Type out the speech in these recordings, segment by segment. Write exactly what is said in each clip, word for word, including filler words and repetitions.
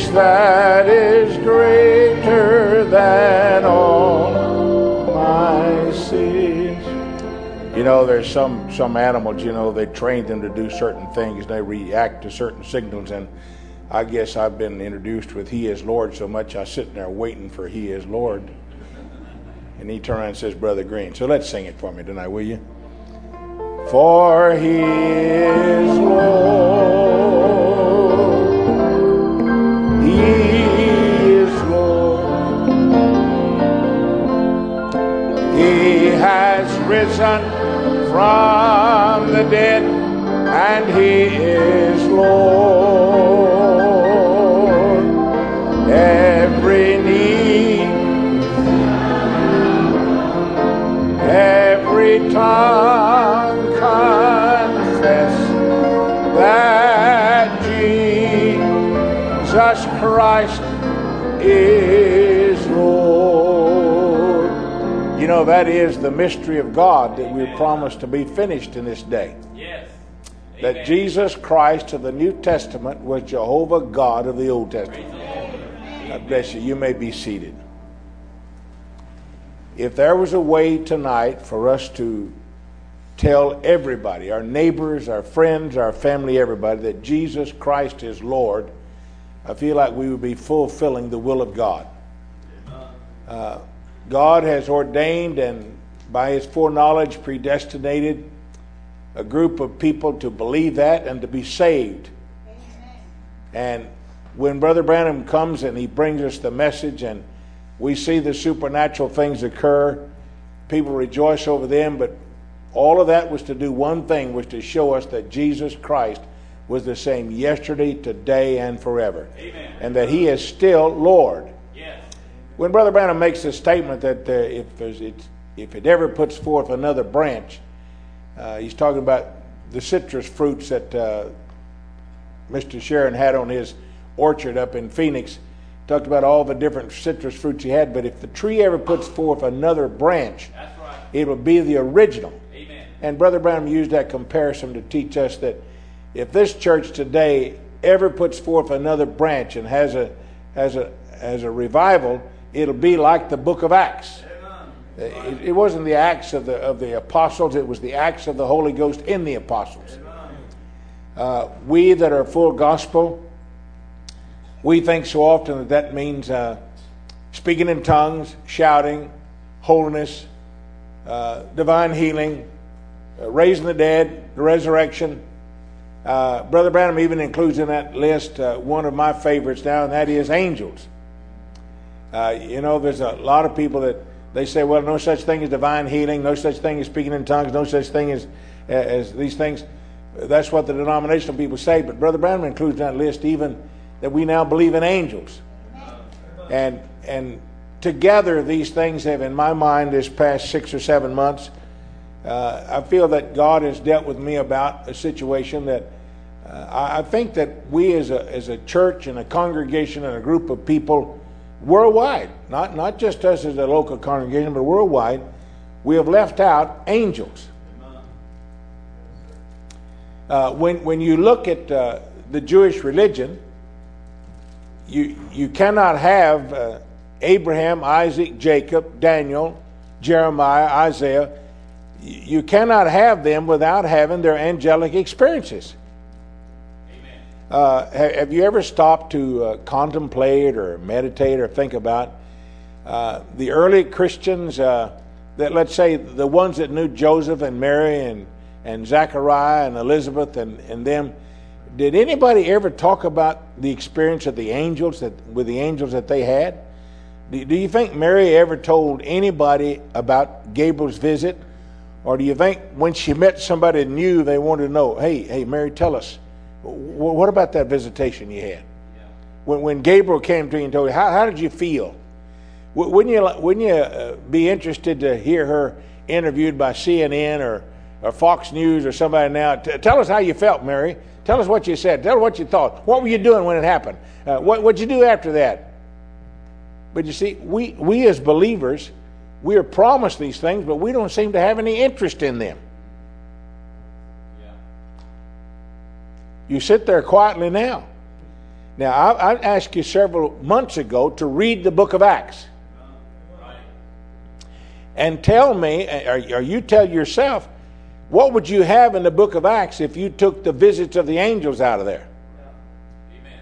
that is greater than all my sins. You know, there's some, some animals, you know, they train them to do certain things. They react to certain signals. And I guess I've been introduced with He is Lord so much, I sit there waiting for He is Lord. And he turns around and says, Brother Green. So let's sing it for me tonight, will you? For He is Lord. He is Lord. He has risen from the dead, and He is Lord. Every knee, every tongue confess that Jesus Christ is Lord. You know, that is the mystery of God that we promised to be finished in this day. Yes. That Amen. Jesus Christ of the New Testament was Jehovah God of the Old Testament. God bless you. You may be seated. If there was a way tonight for us to tell everybody, our neighbors, our friends, our family, everybody, that Jesus Christ is Lord, I feel like we would be fulfilling the will of God. Uh, God has ordained and by His foreknowledge predestinated a group of people to believe that and to be saved. And when Brother Branham comes and he brings us the message and we see the supernatural things occur, people rejoice over them, but all of that was to do one thing, was to show us that Jesus Christ was the same yesterday, today, and forever. Amen. And that He is still Lord. Yes. When Brother Branham makes the statement that uh, if, there's, it's, if it ever puts forth another branch, uh, he's talking about the citrus fruits that uh, Mister Sharon had on his orchard up in Phoenix. Talked about all the different citrus fruits he had, but if the tree ever puts forth another branch, That's right. it will be the original. Amen. And Brother Branham used that comparison to teach us that if this church today ever puts forth another branch and has a has a has a revival, it'll be like the book of Acts. It, it wasn't the Acts of the of the apostles; it was the Acts of the Holy Ghost in the apostles. Uh, we that are full gospel, we think so often that that means uh, speaking in tongues, shouting, holiness, uh, divine healing, uh, raising the dead, the resurrection. Uh, Brother Branham even includes in that list uh, one of my favorites now, and that is angels. Uh, you know, there's a lot of people that they say, well, no such thing as divine healing, no such thing as speaking in tongues, no such thing as as these things. That's what the denominational people say. But Brother Branham includes in that list even that we now believe in angels. And and together these things have, in my mind, this past six or seven months, uh, I feel that God has dealt with me about a situation that uh, I, I think that we as a as a church and a congregation and a group of people worldwide, not, not just us as a local congregation, but worldwide, we have left out angels. Uh, when when you look at uh, the Jewish religion, you you cannot have uh, Abraham, Isaac, Jacob, Daniel, Jeremiah, Isaiah. You cannot have them without having their angelic experiences. Amen. Uh, have, have you ever stopped to uh, contemplate or meditate or think about uh, the early Christians? Uh, that let's say the ones that knew Joseph and Mary and and Zachariah and Elizabeth and, and them, did anybody ever talk about the experience of the angels that with the angels that they had? Do, do you think Mary ever told anybody about Gabriel's visit? Or do you think when she met somebody new, they wanted to know, hey, hey, Mary, tell us, what about that visitation you had? Yeah. When when Gabriel came to you and told you, how, how did you feel? Wouldn't you, wouldn't you uh, be interested to hear her interviewed by C N N or or Fox News or somebody now? T- tell us how you felt, Mary. Tell us what you said. Tell us what you thought. What were you doing when it happened? Uh, what what'd you do after that? But you see, we we as believers, we are promised these things, but we don't seem to have any interest in them. Yeah. You sit there quietly now. Now, I, I asked you several months ago to read the book of Acts. And tell me, or, or you tell yourself, what would you have in the book of Acts if you took the visits of the angels out of there? Amen.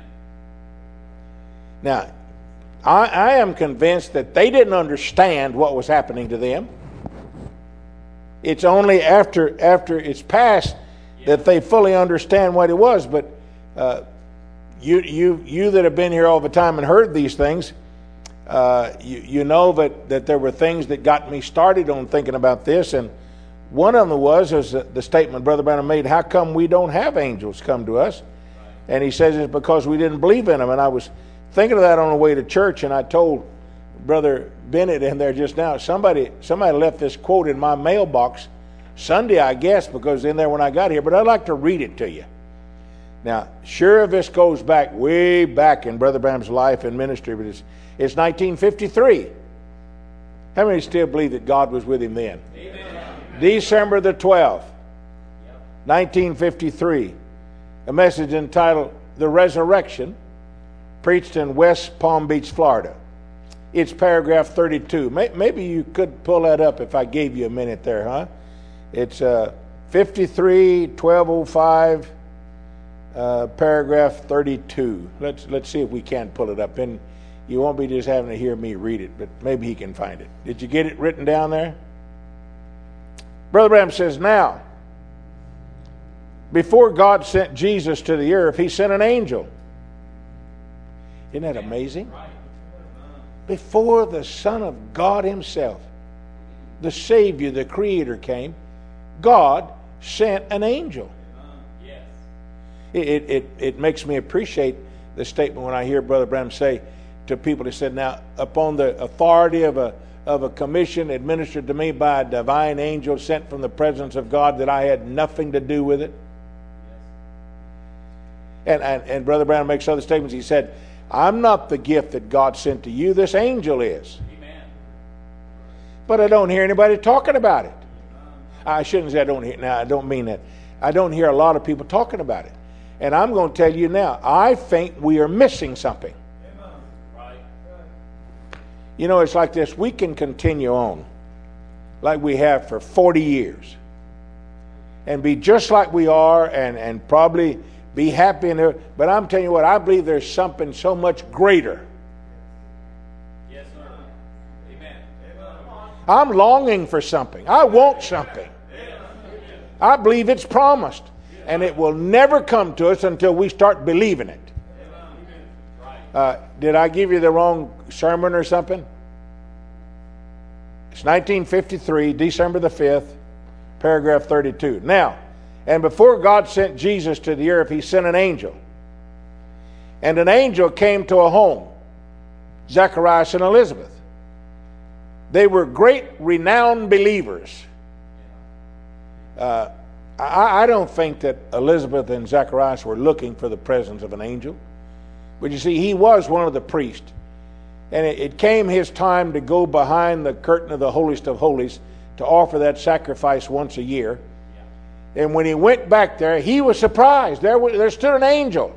Now, I, I am convinced that they didn't understand what was happening to them. It's only after after it's passed that they fully understand what it was. But uh, you you you that have been here all the time and heard these things, uh, you you know that that there were things that got me started on thinking about this, and one of them was was the statement Brother Branham made: "How come we don't have angels come to us?" And he says it's because we didn't believe in them. And I was thinking of that on the way to church, and I told Brother Bennett in there just now, somebody somebody left this quote in my mailbox Sunday, I guess, because in there when I got here, but I'd like to read it to you. Now, sure, this goes back way back in Brother Branham's life and ministry, but it's, it's nineteen fifty-three. How many still believe that God was with him then? Amen. December the twelfth, nineteen fifty-three. A message entitled "The Resurrection," preached in West Palm Beach, Florida. It's paragraph thirty-two. Maybe you could pull that up if I gave you a minute there, huh? It's uh, fifty-three, twelve oh five, uh, paragraph thirty-two. Let's let's see if we can pull it up. And you won't be just having to hear me read it, but maybe he can find it. Did you get it written down there? Brother Branham says, now, before God sent Jesus to the earth, he sent an angel. Isn't that amazing? Before the Son of God himself, the Savior, the Creator came, God sent an angel. Yes. It, it, it, it makes me appreciate the statement when I hear Brother Branham say to people, he said, now, upon the authority of a of a commission administered to me by a divine angel sent from the presence of God, that I had nothing to do with it. And, and, and Brother Branham makes other statements. He said, I'm not the gift that God sent to you. This angel is. Amen. But I don't hear anybody talking about it. I shouldn't say I don't hear. Now, I don't mean that. I don't hear a lot of people talking about it. And I'm going to tell you now, I think we are missing something. Right. You know, it's like this. We can continue on like we have for forty years and be just like we are and, and probably be happy in it. But I'm telling you what, I believe there's something so much greater. Yes, sir. Amen. I'm longing for something. I want something. I believe it's promised. And it will never come to us until we start believing it. Uh, did I give you the wrong sermon or something? It's nineteen fifty-three, December the fifth, paragraph thirty-two. Now, and before God sent Jesus to the earth, he sent an angel. And an angel came to a home, Zacharias and Elizabeth. They were great, renowned believers. Uh, I, I don't think that Elizabeth and Zacharias were looking for the presence of an angel. But you see, he was one of the priests. And it, it came his time to go behind the curtain of the holiest of holies to offer that sacrifice once a year. And when he went back there, he was surprised. There, was, there stood an angel.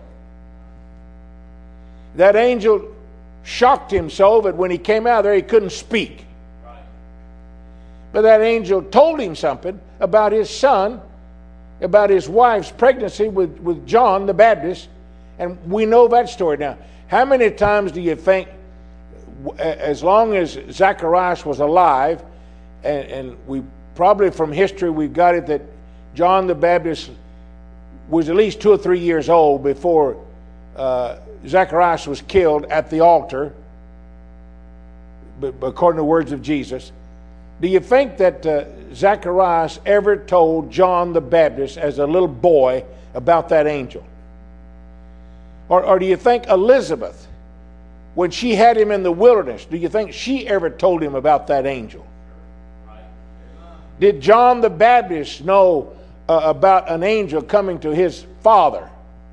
That angel shocked him so that when he came out of there, he couldn't speak. Right. But that angel told him something about his son, about his wife's pregnancy with, with John the Baptist. And we know that story. Now, how many times do you think, as long as Zacharias was alive, and, and we probably from history we've got it that John the Baptist was at least two or three years old before uh, Zacharias was killed at the altar, according to the words of Jesus. Do you think that uh, Zacharias ever told John the Baptist as a little boy about that angel? Or, or do you think Elizabeth, when she had him in the wilderness, do you think she ever told him about that angel? Did John the Baptist know uh, about an angel coming to his father?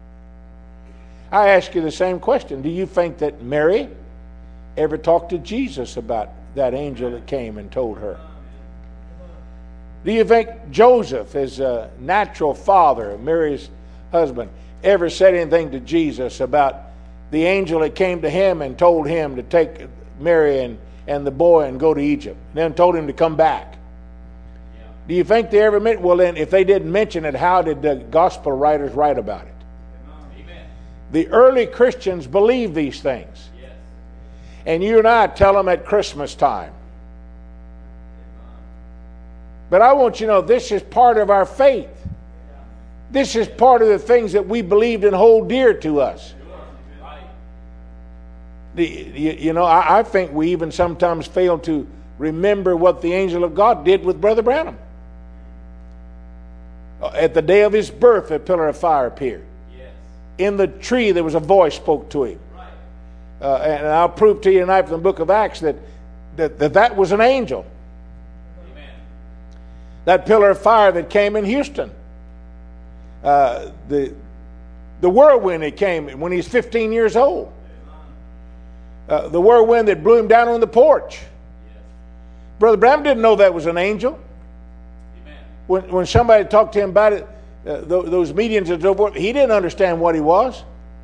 I ask you the same question. Do you think that Mary ever talked to Jesus about that angel that came and told her? Do you think Joseph, his uh, natural father, Mary's husband, ever said anything to Jesus about the angel that came to him and told him to take Mary and, and the boy and go to Egypt. And then told him to come back. Yeah. Do you think they ever mentioned? Well, then, if they didn't mention it, how did the gospel writers write about it? Amen. The early Christians believed these things. Yes. And you and I tell them at Christmas time. But I want you to know this is part of our faith. This is part of the things that we believed and hold dear to us. The, you, you know, I, I think we even sometimes fail to remember what the angel of God did with Brother Branham. At the day of his birth, a pillar of fire appeared. Yes. In the tree, there was a voice spoke to him. Right. Uh, and I'll prove to you tonight from the book of Acts that that, that, that was an angel. Amen. That pillar of fire that came in Houston. Uh, the, the whirlwind that came when he was fifteen years old. Uh, the whirlwind that blew him down on the porch. Yes. Brother Branham didn't know that was an angel. Amen. When when somebody talked to him about it, uh, th- those mediums and so forth, he didn't understand what he was.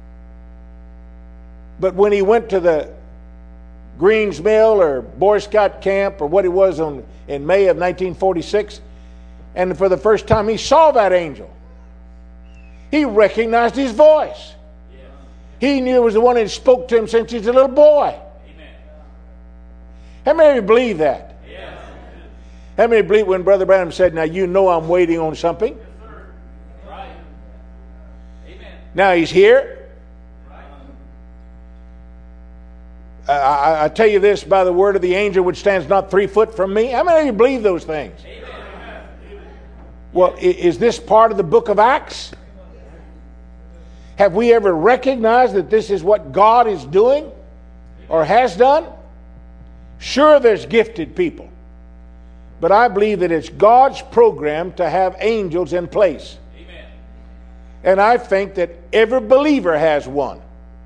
But when he went to the Greens Mill or Boy Scout camp or what it was on, in May of nineteen forty-six, and for the first time he saw that angel, he recognized his voice. He knew it was the one that spoke to him since he was a little boy. Amen. How many of you believe that? Yes. How many believe when Brother Branham said, now you know I'm waiting on something? Yes, sir. Right. Amen. Now he's here. Right. I, I, I tell you this by the word of the angel which stands not three foot from me. How many of you believe those things? Amen. Well, is this part of the book of Acts? Have we ever recognized that this is what God is doing or has done? Sure, there's gifted people. But I believe that it's God's program to have angels in place. Amen. And I think that every believer has one.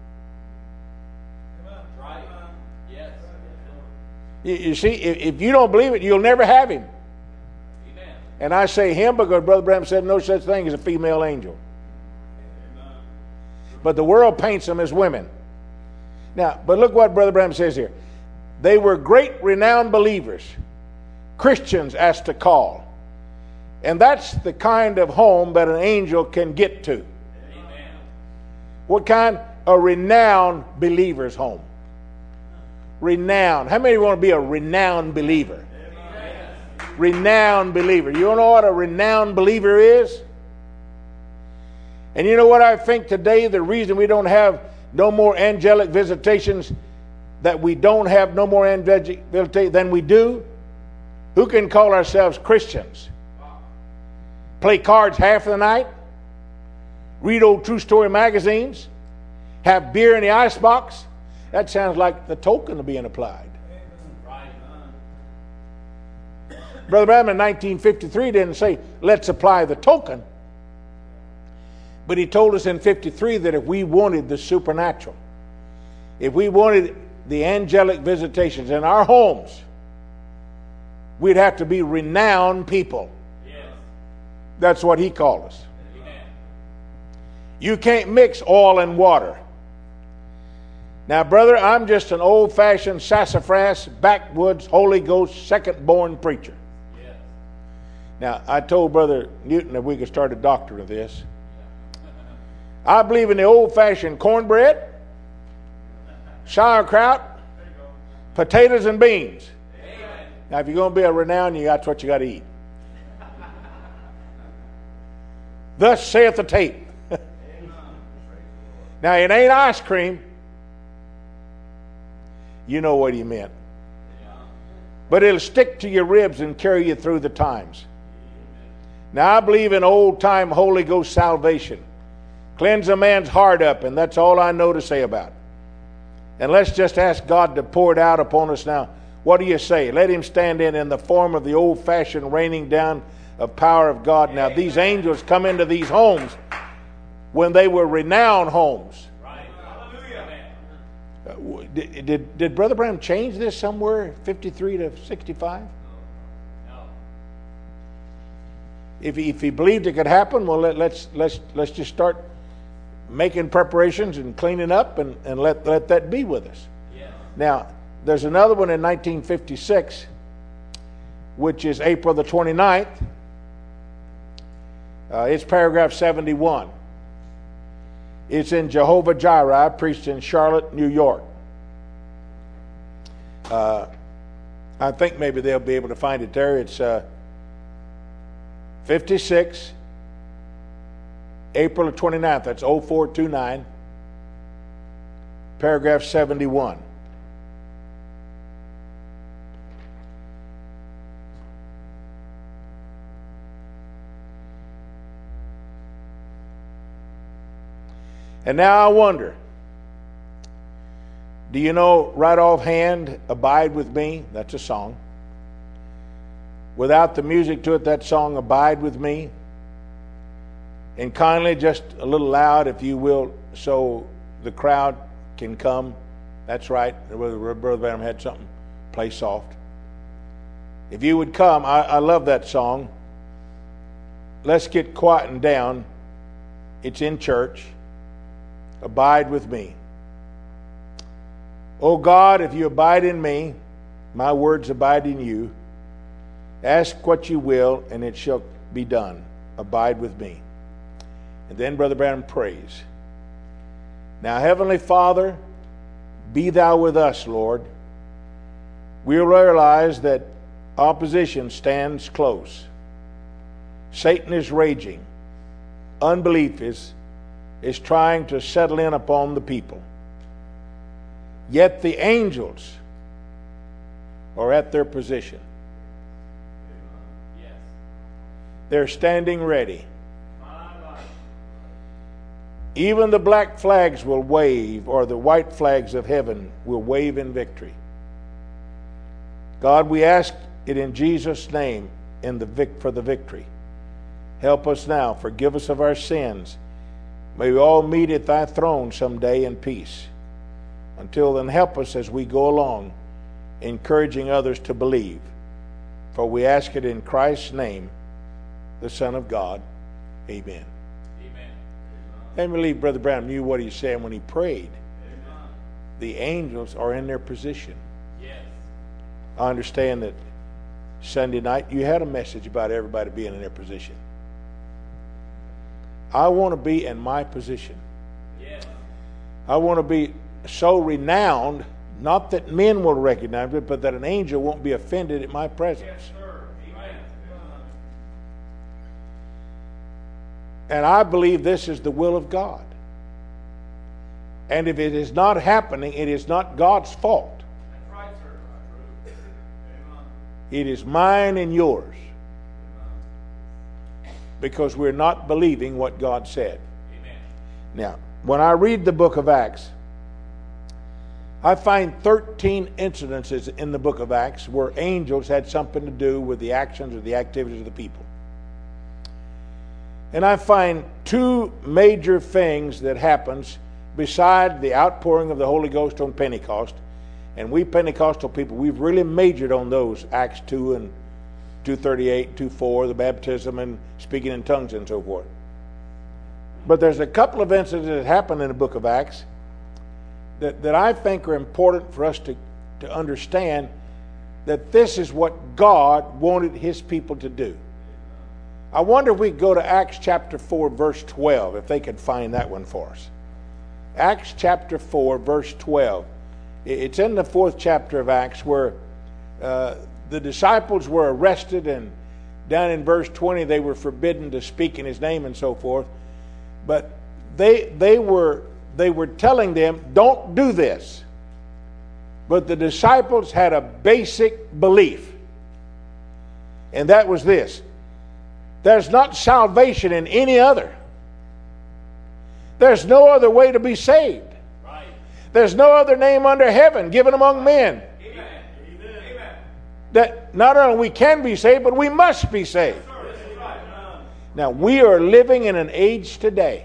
Right. Yes. You, you see, if, if you don't believe it, you'll never have him. Amen. And I say him because Brother Branham said no such thing as a female angel. But the world paints them as women. Now, but look what Brother Branham says here. They were great renowned believers. Christians as to call. And that's the kind of home that an angel can get to. Amen. What kind? A renowned believer's home. Renowned. How many want to be a renowned believer? Amen. Renowned believer. You know what a renowned believer is? And you know what I think today, the reason we don't have no more angelic visitations, that we don't have no more angelic visitations than we do? Who can call ourselves Christians? Play cards half of the night? Read old true story magazines? Have beer in the icebox? That sounds like the token being applied. Brother Branham in nineteen fifty-three didn't say, let's apply the token. But he told us in fifty-three that if we wanted the supernatural, if we wanted the angelic visitations in our homes, we'd have to be renowned people. Yes. That's what he called us. Amen. You can't mix oil and water. Now, brother, I'm just an old-fashioned sassafras, backwoods, Holy Ghost, second-born preacher. Yes. Now, I told Brother Newton that we could start a doctorate of this. I believe in the old-fashioned cornbread, sauerkraut, potatoes, and beans. Amen. Now, if you're going to be a renowned, you that's what you got to eat. Thus saith the tape. Now, it ain't ice cream. You know what he meant. But it'll stick to your ribs and carry you through the times. Now, I believe in old-time Holy Ghost salvation. Cleanse a man's heart up, and that's all I know to say about it. And let's just ask God to pour it out upon us now. What do you say? Let him stand in in the form of the old-fashioned raining down of power of God. Now, these angels come into these homes when they were renowned homes. Right. Uh, did, did, did Brother Branham change this somewhere, fifty-three to sixty-five? No. If he, if he believed it could happen, well, let, let's, let's, let's just start making preparations and cleaning up, and, and let, let that be with us. Yes. Now, there's another one in nineteen fifty-six, which is April the twenty-ninth. Uh, it's paragraph seventy-one. It's in Jehovah Jireh. I preached in Charlotte, New York. Uh, I think maybe they'll be able to find it there. It's uh, fifty-six, April the twenty-ninth. That's oh four two nine, paragraph seventy-one. And now I wonder, do you know right offhand, Abide With Me? That's a song. Without the music to it, that song, Abide With Me. And kindly, just a little loud, if you will, so the crowd can come. That's right. Brother Branham had something play soft. If you would come, I, I love that song. Let's get quiet and down. It's in church. Abide with me. O God, if you abide in me, my words abide in you. Ask what you will, and it shall be done. Abide with me. And then Brother Branham prays. Now, Heavenly Father, be thou with us, Lord. We realize that opposition stands close. Satan is raging. Unbelief is is trying to settle in upon the people. Yet the angels are at their position. Yes. They're standing ready. Even the black flags will wave, or the white flags of heaven will wave in victory. God, we ask it in Jesus' name in the vic- for the victory. Help us now. Forgive us of our sins. May we all meet at thy throne someday in peace. Until then, help us as we go along, encouraging others to believe. For we ask it in Christ's name, the Son of God. Amen. Amen. I believe Brother Brown knew what he said when he prayed. Amen. The angels are in their position. Yes. I understand that Sunday night you had a message about everybody being in their position. I want to be in my position. Yes. I want to be so renowned, not that men will recognize it, but that an angel won't be offended at my presence. Yes, sir. Amen. And I believe this is the will of God. And if it is not happening, it is not God's fault. That's right, sir. Amen. It is mine and yours. Because we're not believing what God said. Amen. Now, when I read the book of Acts, I find thirteen incidences in the book of Acts where angels had something to do with the actions or the activities of the people. And I find two major things that happens beside the outpouring of the Holy Ghost on Pentecost. And we Pentecostal people, we've really majored on those, Acts two and two thirty-eight, two four, the baptism and speaking in tongues and so forth. But there's a couple of incidents that happen in the book of Acts that, that I think are important for us to, to understand that this is what God wanted his people to do. I wonder if we could go to Acts chapter four, verse twelve, if they could find that one for us. Acts chapter four, verse twelve. It's in the fourth chapter of Acts where uh, the disciples were arrested, and down in verse twenty they were forbidden to speak in his name and so forth. But they they were they were telling them, don't do this. But the disciples had a basic belief. And that was this: there's not salvation in any other. There's no other way to be saved. Right. There's no other name under heaven given among men Amen. Amen. that not only we can be saved, but we must be saved. Now, we are living in an age today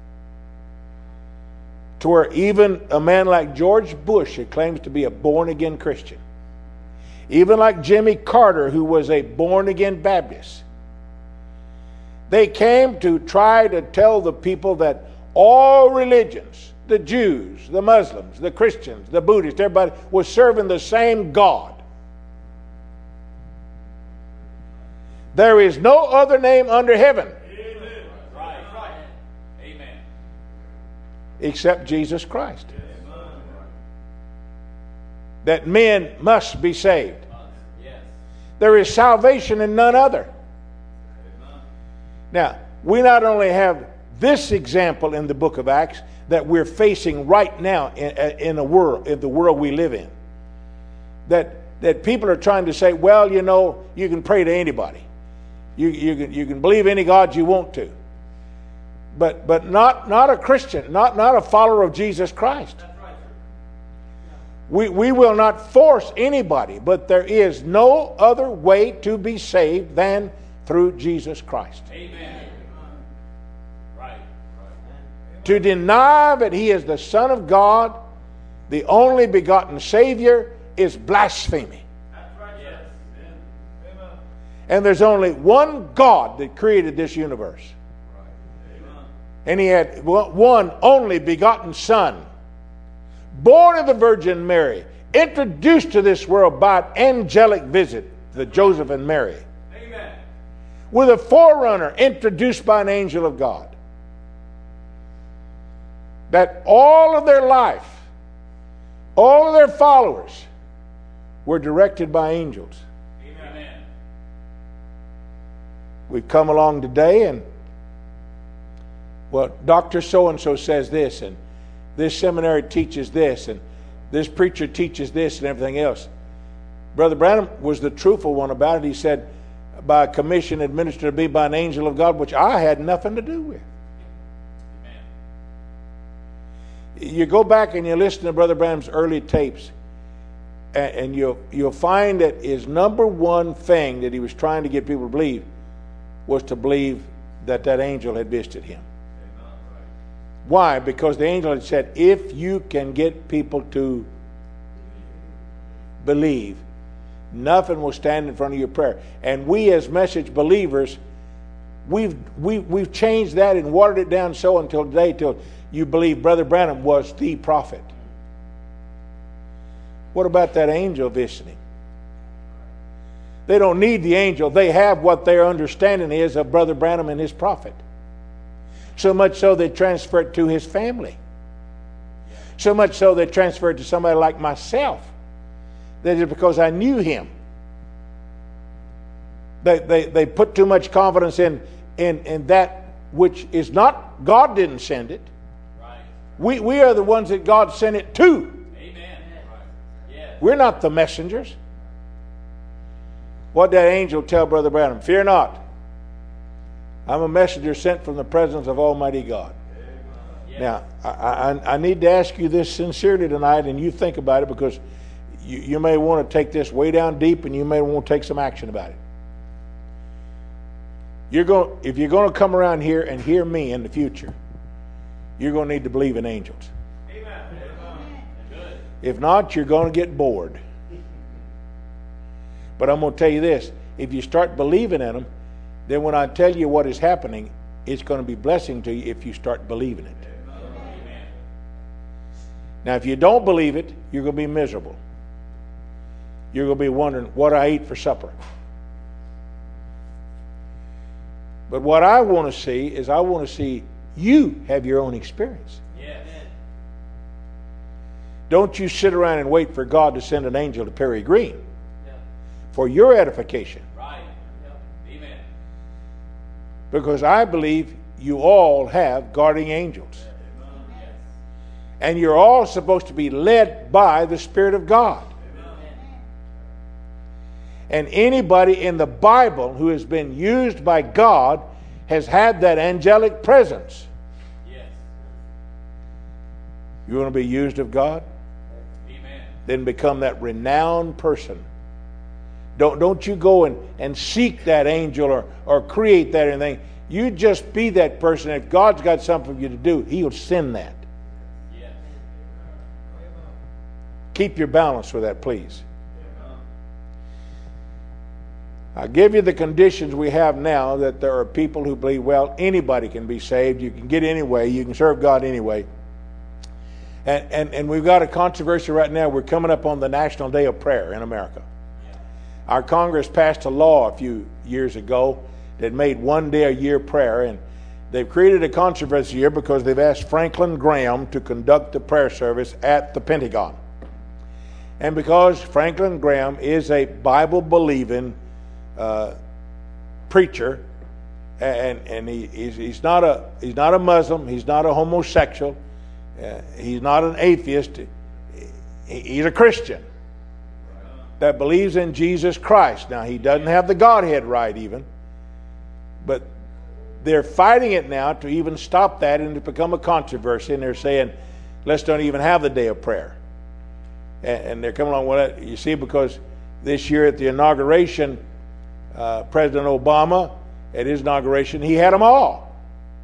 to where even a man like George Bush, who claims to be a born-again Christian, even like Jimmy Carter, who was a born-again Baptist, they came to try to tell the people that all religions, the Jews, the Muslims, the Christians, the Buddhists, everybody was serving the same God. There is no other name under heaven Right. Right. Amen. except Jesus Christ, that men must be saved. Yes. There is salvation in none other. Now, we not only have this example in the book of Acts that we're facing right now in, in the world, in the world we live in, that that people are trying to say, well, you know, you can pray to anybody, you you can you can believe any God you want to, but but not not a Christian, not not a follower of Jesus Christ. We, we will not force anybody, but there is no other way to be saved than through Jesus Christ. Amen. Right. To deny that He is the Son of God, the only begotten Savior, is blasphemy. That's right. Yes. Amen. And there's only one God that created this universe. Amen. And He had one only begotten Son, born of the Virgin Mary, introduced to this world by an angelic visit to Joseph and Mary, Amen. with a forerunner introduced by an angel of God. That all of their life, all of their followers were directed by angels. Amen. We've come along today and, well, Doctor So-and-so says this, and this seminary teaches this, and this preacher teaches this, and everything else. Brother Branham was the truthful one about it. He said, by a commission administered to me by an angel of God, which I had nothing to do with. Amen. You go back and you listen to Brother Branham's early tapes, and, and you'll, you'll find that his number one thing that he was trying to get people to believe was to believe that that angel had visited him. Why? Because the angel had said, if you can get people to believe, nothing will stand in front of your prayer. And we as message believers, we've we, we've changed that and watered it down so until today, till you believe Brother Branham was the prophet. What about that angel visiting? They don't need the angel. They have what their understanding is of Brother Branham and his prophet. So much so they transfer it to his family. So much so they transfer it to somebody like myself. That is because I knew him. They, they, they put too much confidence in, in, in that which is not, God didn't send it. Right. We, we are the ones that God sent it to. Amen. Right. Yes. We're not the messengers. What did that angel tell Brother Branham? Fear not. I'm a messenger sent from the presence of Almighty God. Yes. Now, I, I, I need to ask you this sincerely tonight, and you think about it, because you, you may want to take this way down deep, and you may want to take some action about it. You're going, if you're going to come around here and hear me in the future, you're going to need to believe in angels. Amen. Good. If not, you're going to get bored. But I'm going to tell you this: if you start believing in them, then when I tell you what is happening, it's going to be blessing to you if you start believing it. Amen. Now, if you don't believe it, you're going to be miserable. You're going to be wondering what I eat for supper. But what I want to see is I want to see you have your own experience. Yes. Don't you sit around and wait for God to send an angel to Perry Green Yeah. for your edification. Right. Yep. Amen. Because I believe you all have guardian angels. Yes. And you're all supposed to be led by the Spirit of God. And anybody in the Bible who has been used by God has had that angelic presence. Yes. You want to be used of God? Amen. Then become that renowned person. Don't, don't you go and, and seek that angel or, or create that anything. You just be that person. If God's got something for you to do, He'll send that. Yes. Keep your balance with that, please. I'll give you the conditions we have now, that there are people who believe, well, anybody can be saved. You can get anyway. You can serve God anyway. And, and, and we've got a controversy right now. We're coming up on the National Day of Prayer in America. Our Congress passed a law a few years ago that made one day a year prayer. And they've created a controversy here because they've asked Franklin Graham to conduct the prayer service at the Pentagon. And because Franklin Graham is a Bible-believing Uh, preacher, and and he, he's, he's not a he's not a Muslim, he's not a homosexual, uh, he's not an atheist. He, he's a Christian that believes in Jesus Christ. Now, he doesn't have the Godhead right even, but they're fighting it now to even stop that and to become a controversy. And they're saying, let's don't even have the day of prayer. And, and they're coming along with it. You see, because this year at the inauguration, Uh, President Obama, at his inauguration, he had them all.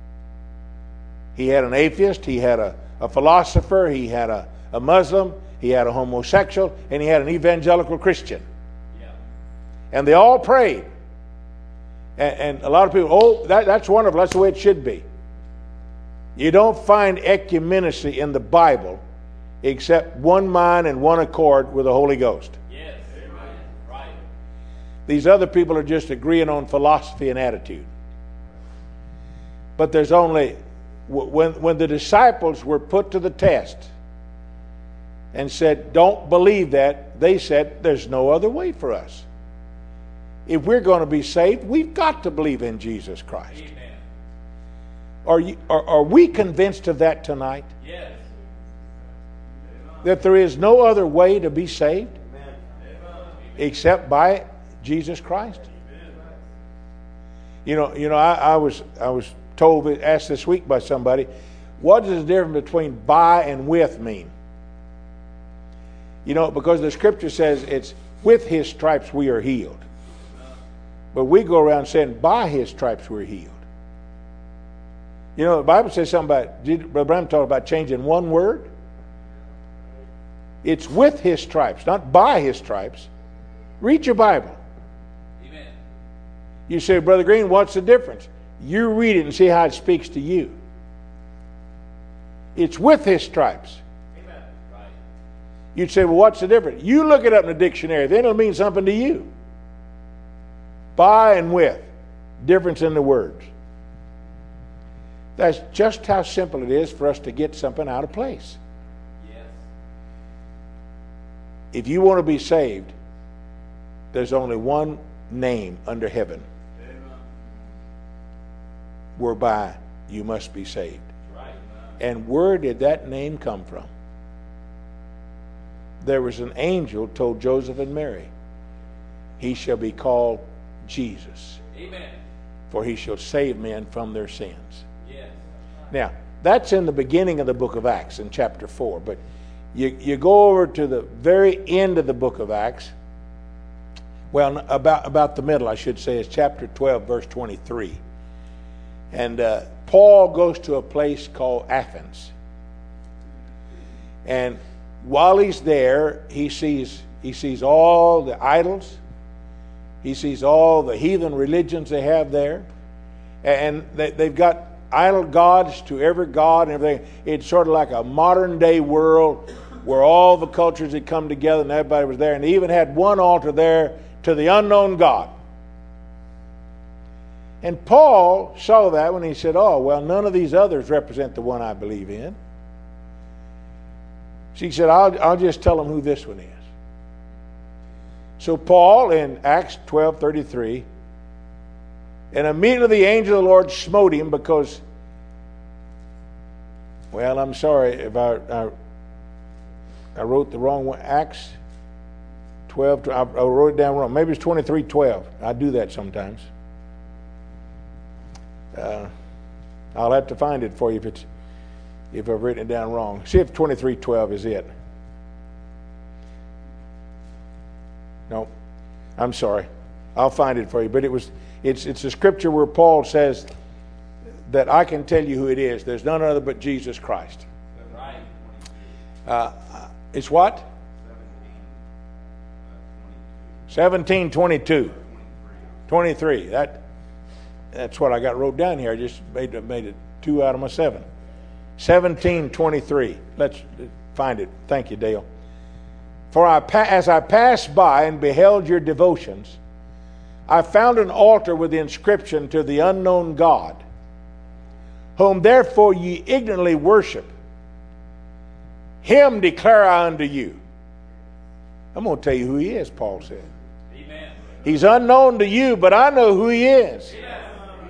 He had an atheist, he had a, a philosopher, he had a, a Muslim, he had a homosexual, and he had an evangelical Christian. Yeah. And they all prayed. And, and a lot of people, oh, that, that's wonderful, that's the way it should be. You don't find ecumenicy in the Bible except one mind and one accord with the Holy Ghost. These other people are just agreeing on philosophy and attitude. But there's only, when, when the disciples were put to the test and said, don't believe that, they said, there's no other way for us. If we're going to be saved, we've got to believe in Jesus Christ. Amen. Are, you, are, are we convinced of that tonight? Yes. That there is no other way to be saved? Amen. Except by Jesus Christ. You know, you know, I, I was I was told, asked this week by somebody, what does the difference between by and with mean? You know, because the scripture says it's with his stripes we are healed. But we go around saying by his stripes we're healed. You know, the Bible says something about, Brother Branham talked about changing one word. It's with his stripes, not by his stripes. Read your Bible. You say, Brother Green, what's the difference? You read it and see how it speaks to you. It's with his stripes. Amen. Right. You'd say, well, what's the difference? You look it up in the dictionary, then it'll mean something to you. By and with. Difference in the words. That's just how simple it is for us to get something out of place. Yes. If you want to be saved, there's only one name under heaven whereby you must be saved. Right. And where did that name come from? There was an angel told Joseph and Mary, he shall be called Jesus. Amen. For he shall save men from their sins. Yes. Now, that's in the beginning of the book of Acts in chapter four. But you, you go over to the very end of the book of Acts. Well, about, about the middle, I should say, is chapter twelve, verse twenty-three. And uh, Paul goes to a place called Athens. And while he's there, he sees he sees all the idols. He sees all the heathen religions they have there. And they, they've got idol gods to every god and everything. It's sort of like a modern day world where all the cultures had come together and everybody was there. And they even had one altar there to the unknown God. And Paul saw that when he said, oh, well, none of these others represent the one I believe in. So he said, I'll, I'll just tell them who this one is. So Paul in Acts twelve thirty-three, and immediately the angel of the Lord smote him because, well, I'm sorry if I, I, I wrote the wrong one. Acts twelve, I wrote it down wrong. Maybe it's twenty-three twelve. I do that sometimes. Uh, I'll have to find it for you if it's if I've written it down wrong. See if twenty-three twelve is it. No, I'm sorry. I'll find it for you. But it was it's it's a scripture where Paul says that I can tell you who it is. There's none other but Jesus Christ. Right. Uh, it's what? seventeen twenty-two. twenty-three. That, that's what I got wrote down here. I just made, made it two out of my seven. seventeen twenty-three. Let's find it. Thank you, Dale. For I, as I passed by and beheld your devotions, I found an altar with the inscription, to the unknown God, whom therefore ye ignorantly worship. Him declare I unto you. I'm going to tell you who he is, Paul said. Amen. He's unknown to you, but I know who he is. Amen.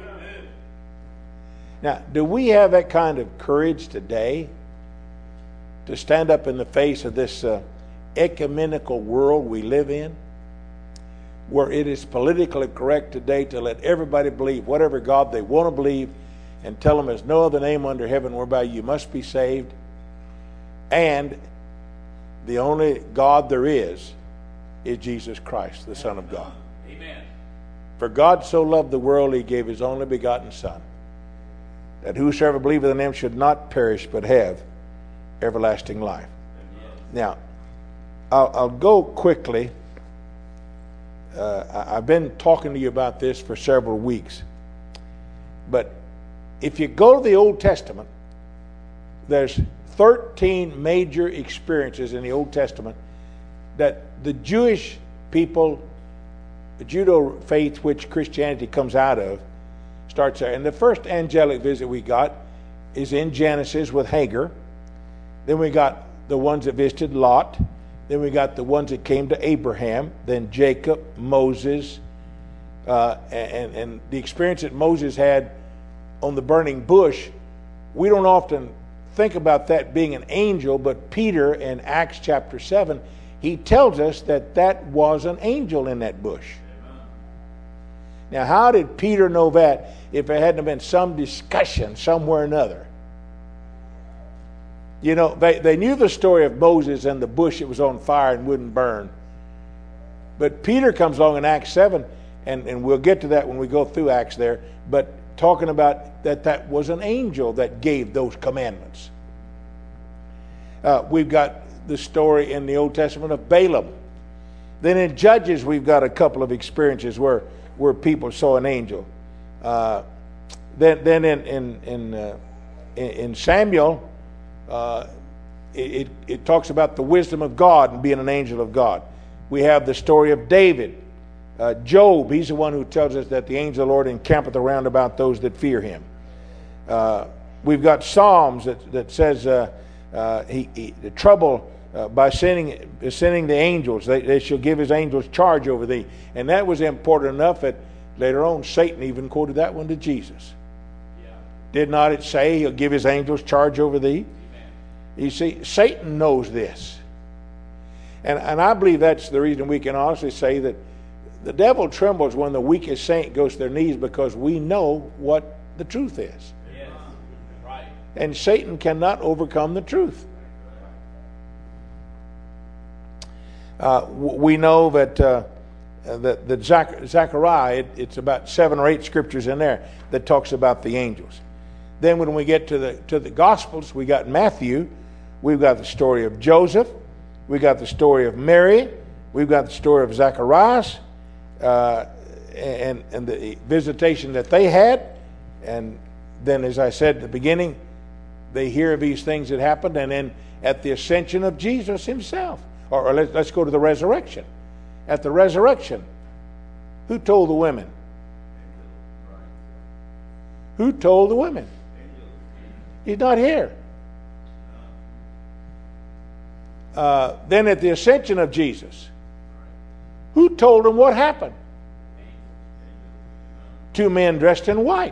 Now, do we have that kind of courage today to stand up in the face of this uh, ecumenical world we live in, where it is politically correct today to let everybody believe whatever God they want to believe and tell them there's no other name under heaven whereby you must be saved, and the only God there is is Jesus Christ, the Son of God. Amen. For God so loved the world, he gave his only begotten Son, that whosoever believeth in him should not perish but have everlasting life. Now, I'll, I'll go quickly. Uh, I, I've been talking to you about this for several weeks. But if you go to the Old Testament, there's thirteen major experiences in the Old Testament that the Jewish people, the Judeo faith, which Christianity comes out of, starts there. And the first angelic visit we got is in Genesis with Hagar. Then we got the ones that visited Lot. Then we got the ones that came to Abraham. Then Jacob, Moses, uh, and, and the experience that Moses had on the burning bush. We don't often think about that being an angel, but Peter in Acts chapter seven, he tells us that that was an angel in that bush. Now, how did Peter know that if there hadn't been some discussion somewhere or another? You know, they, they knew the story of Moses and the bush that was on fire and wouldn't burn. But Peter comes along in Acts seven, and, and we'll get to that when we go through Acts there, but talking about that that was an angel that gave those commandments. Uh, we've got the story in the Old Testament of Balaam. Then in Judges, we've got a couple of experiences where where people saw an angel. Uh, then, then in in in, uh, in, in Samuel, uh, it, it talks about the wisdom of God and being an angel of God. We have the story of David. Uh, Job, he's the one who tells us that the angel of the Lord encampeth around about those that fear him. Uh, we've got Psalms that, that says uh, uh, he, he, the trouble uh, by sending, sending the angels, they, they shall give his angels charge over thee. And that was important enough that later on Satan even quoted that one to Jesus. Yeah. Did not it say he'll give his angels charge over thee? Amen. You see, Satan knows this. And, and I believe that's the reason we can honestly say that the devil trembles when the weakest saint goes to their knees, because we know what the truth is. Yes. Right. And Satan cannot overcome the truth. Uh, we know that uh, that, that Zach, Zechariah, it, it's about seven or eight scriptures in there that talks about the angels. Then when we get to the to the Gospels, we got Matthew. We've got the story of Joseph. We got the story of Mary. We've got the story of Zacharias. Uh, and, and the visitation that they had. And then, as I said at the beginning, they hear of these things that happened. And then at the ascension of Jesus himself, or, or let's, let's go to the resurrection. At the resurrection, who told the women? Who told the women? He's not here. Uh, then at the ascension of Jesus, who told them what happened? Two men dressed in white.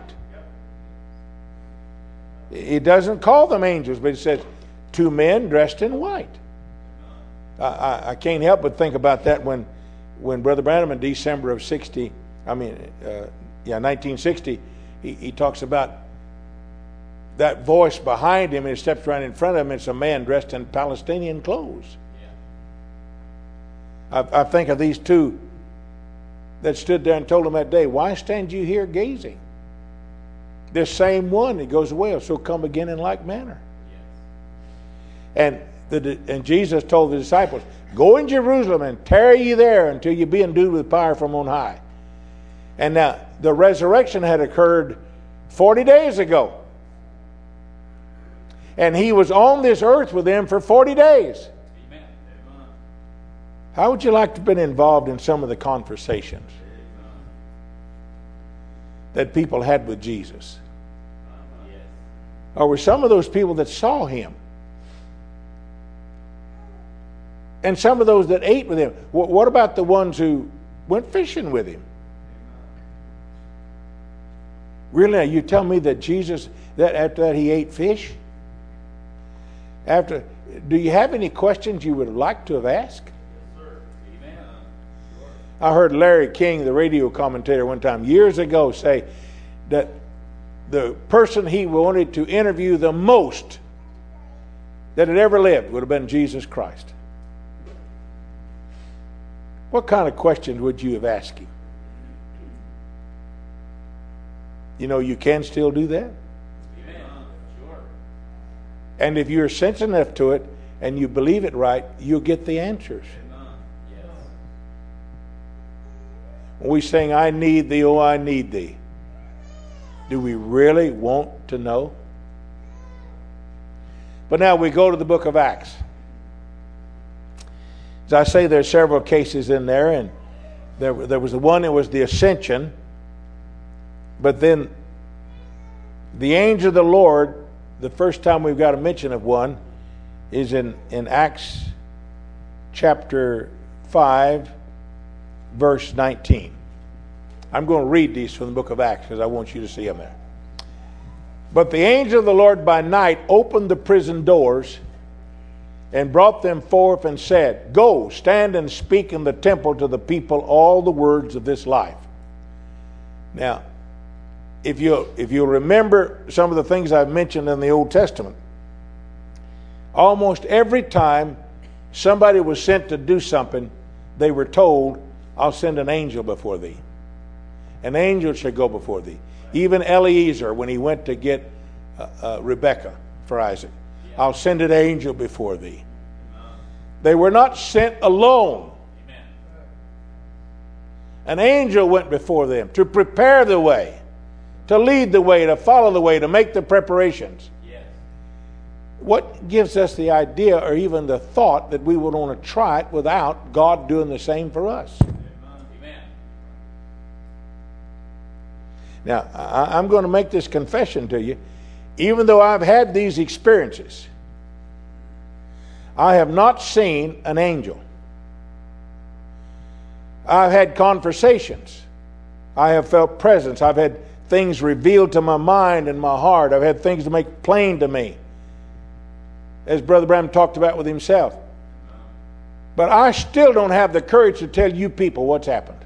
It doesn't call them angels, but it says two men dressed in white. I, I, I can't help but think about that when, when Brother Branham in December of sixty, I mean, uh, yeah, nineteen sixty, he, he talks about that voice behind him, and he steps right in front of him. It's a man dressed in Palestinian clothes. I, I think of these two that stood there and told him that day, "Why stand you here gazing? This same one, he goes away, so come again in like manner." And the and Jesus told the disciples, "Go in Jerusalem and tarry ye there until you be endued with power from on high." And now the resurrection had occurred forty days ago. And he was on this earth with them for forty days. Amen. How would you like to have been involved in some of the conversations that people had with Jesus? Yes. Or were some of those people that saw him? And some of those that ate with him? Wh- What about the ones who went fishing with him? Really, now you tell me that Jesus, that after that he ate fish? After, do you have any questions you would like to have asked? Yes, sir. Amen. Sure. I heard Larry King, the radio commentator, one time years ago say that the person he wanted to interview the most that had ever lived would have been Jesus Christ. What kind of questions would you have asked him? You know, you can still do that. Amen. Sure. And if you're sensitive enough to it and you believe it right, you'll get the answers. Amen. Yes. When we sing, I need thee, oh, I need thee, do we really want to know? But now we go to the book of Acts. As I say, there are several cases in there, and there, there was the one that was the ascension, but then the angel of the Lord, the first time we've got a mention of one, is in, in Acts chapter five, verse nineteen. I'm going to read these from the book of Acts because I want you to see them there. But the angel of the Lord by night opened the prison doors and brought them forth and said, Go, stand and speak in the temple to the people all the words of this life. Now, if you if you remember some of the things I've mentioned in the Old Testament, almost every time somebody was sent to do something, they were told, I'll send an angel before thee. An angel should go before thee. Even Eliezer, when he went to get uh, uh, Rebekah for Isaac, I'll send an angel before thee. They were not sent alone. Amen. An angel went before them to prepare the way, to lead the way, to follow the way, to make the preparations. Yes. What gives us the idea or even the thought that we would want to try it without God doing the same for us? Amen. Now, I- I'm going to make this confession to you. Even though I've had these experiences, I have not seen an angel. I've had conversations. I have felt presence. I've had things revealed to my mind and my heart. I've had things to make plain to me, as Brother Branham talked about with himself. But I still don't have the courage to tell you people what's happened.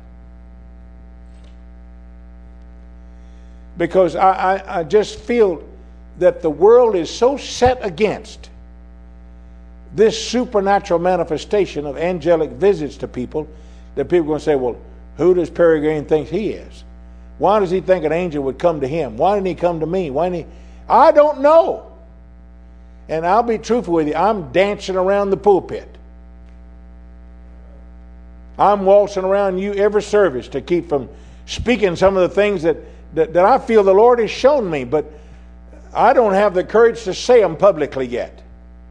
Because I, I, I just feel that the world is so set against this supernatural manifestation of angelic visits to people that people are going to say, well, who does Peregrine think he is? Why does he think an angel would come to him? Why didn't he come to me? Why didn't he? I don't know. And I'll be truthful with you. I'm dancing around the pulpit. I'm waltzing around you every service to keep from speaking some of the things that, that, that I feel the Lord has shown me. But I don't have the courage to say them publicly yet.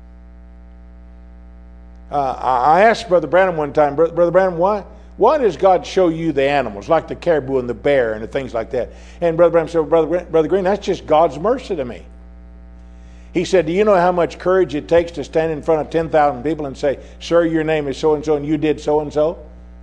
Uh, I asked Brother Branham one time, Brother Branham, why, why does God show you the animals, like the caribou and the bear and the things like that? And Brother Branham said, Brother, Brother Green, that's just God's mercy to me. He said, do you know how much courage it takes to stand in front of ten thousand people and say, sir, your name is so-and-so and you did so-and-so?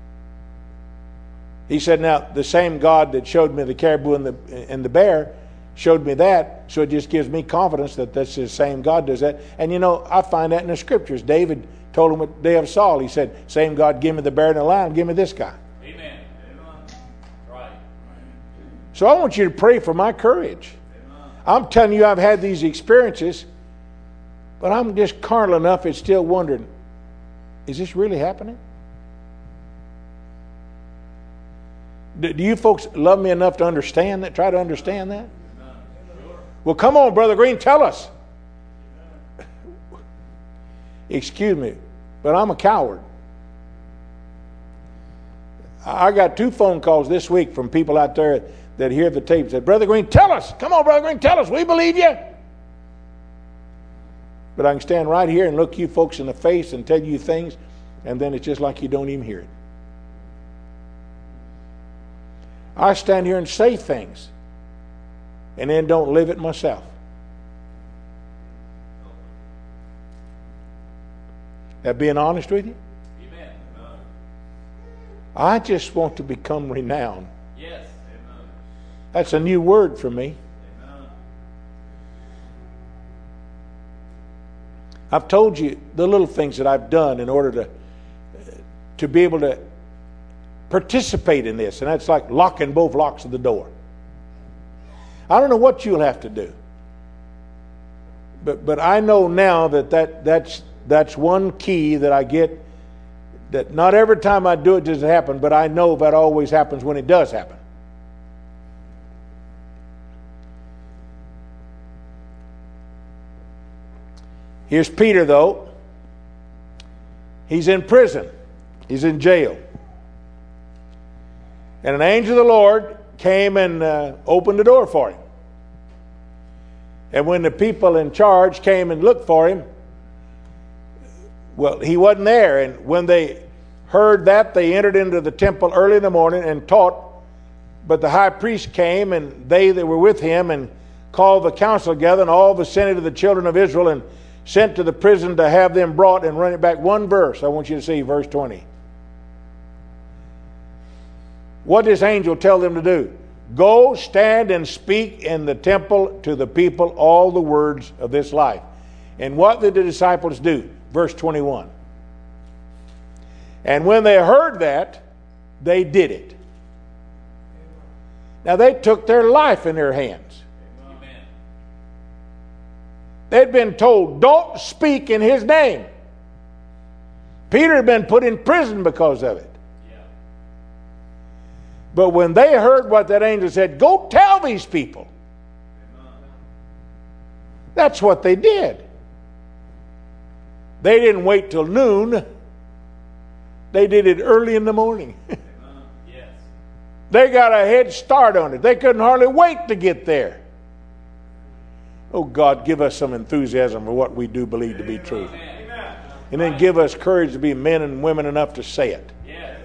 He said, now, the same God that showed me the caribou and the, and the bear showed me that, so it just gives me confidence that that's the same God does that. And you know, I find that in the scriptures. David told him at the day of Saul, he said, same God, give me the bear and the lion, give me this guy. Amen. Right. So I want you to pray for my courage. Amen. I'm telling you, I've had these experiences, but I'm just carnal enough it's still wondering, is this really happening? Do you folks love me enough to understand that? Try to understand that? Sure. Well, come on, Brother Green, tell us. Excuse me, but I'm a coward. I got two phone calls this week from people out there that hear the tape. Said, Brother Green, tell us. Come on, Brother Green, tell us. We believe you. But I can stand right here and look you folks in the face and tell you things, and then it's just like you don't even hear it. I stand here and say things and then don't live it myself. That being honest with you? Amen. I just want to become renowned. Yes. Amen. That's a new word for me. Amen. I've told you the little things that I've done in order to, to be able to participate in this, and that's like locking both locks of the door. I don't know what you'll have to do, but but I know now that, that that's that's one key that I get, that not every time I do it does it happen, but I know that always happens when it does happen. Here's Peter, though. He's in prison. He's in jail. And an angel of the Lord came and uh, opened the door for him. And when the people in charge came and looked for him, well, he wasn't there. And when they heard that, they entered into the temple early in the morning and taught. But the high priest came, and they that were with him, and called the council together, and all the senate of the children of Israel, and sent to the prison to have them brought. And run it back one verse. I want you to see verse twenty. What does this angel tell them to do? Go, stand, and speak in the temple to the people all the words of this life. And what did the disciples do? Verse twenty-one. And when they heard that, they did it. Now they took their life in their hands. Amen. They'd been told, don't speak in his name. Peter had been put in prison because of it. Yeah. But when they heard what that angel said, go tell these people. Amen. That's what they did. They didn't wait till noon. They did it early in the morning. Amen. Yes. They got a head start on it. They couldn't hardly wait to get there. Oh, God, give us some enthusiasm for what we do believe to be true. Amen. And then give us courage to be men and women enough to say it. Yes.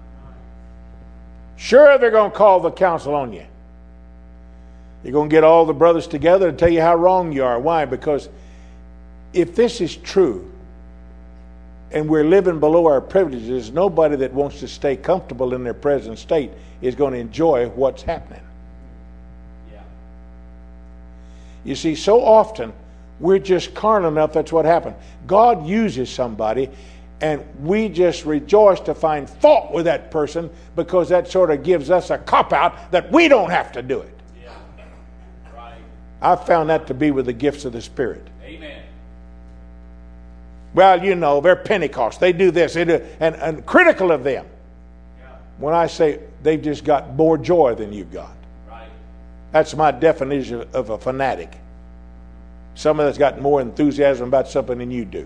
Sure, they're going to call the council on you. You're going to get all the brothers together and tell you how wrong you are. Why? Because if this is true and we're living below our privileges, nobody that wants to stay comfortable in their present state is going to enjoy what's happening. Yeah. You see, so often we're just carnal enough, that's what happened. God uses somebody and we just rejoice to find fault with that person because that sort of gives us a cop-out that we don't have to do it. Yeah. Right. I've found that to be with the gifts of the Spirit. Amen. Well, you know, they're Pentecost. They do this. They do, and, and critical of them. Yeah. When I say they've just got more joy than you've got. Right. That's my definition of a fanatic. Someone that's got more enthusiasm about something than you do.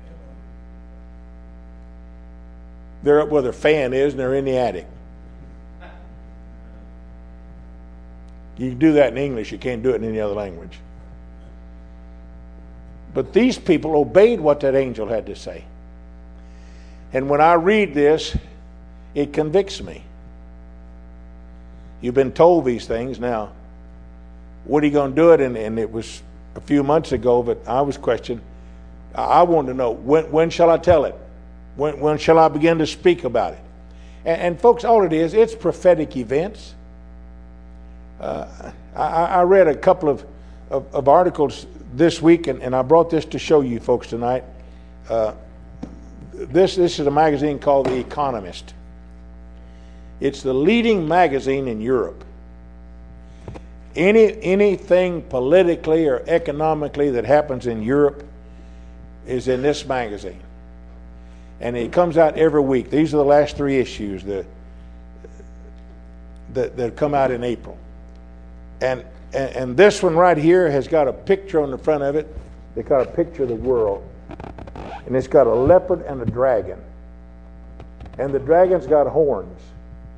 They're up where their fan is and they're in the attic. You can do that in English. You can't do it in any other language. But these people obeyed what that angel had to say. And when I read this, it convicts me. You've been told these things. Now, what are you going to do it? And, and it was a few months ago that I was questioned. I wanted to know, when, when shall I tell it? When, when shall I begin to speak about it? And, and folks, all it is, it's prophetic events. Uh, I, I read a couple of, of, of articles this week, and, and I brought this to show you folks tonight. Uh, this, this is a magazine called The Economist. It's the leading magazine in Europe. Any anything politically or economically that happens in Europe is in this magazine. And it comes out every week. These are the last three issues that, that, that come out in April. And, and and this one right here has got a picture on the front of it. It's got a picture of the world. And it's got a leopard and a dragon. And the dragon's got horns.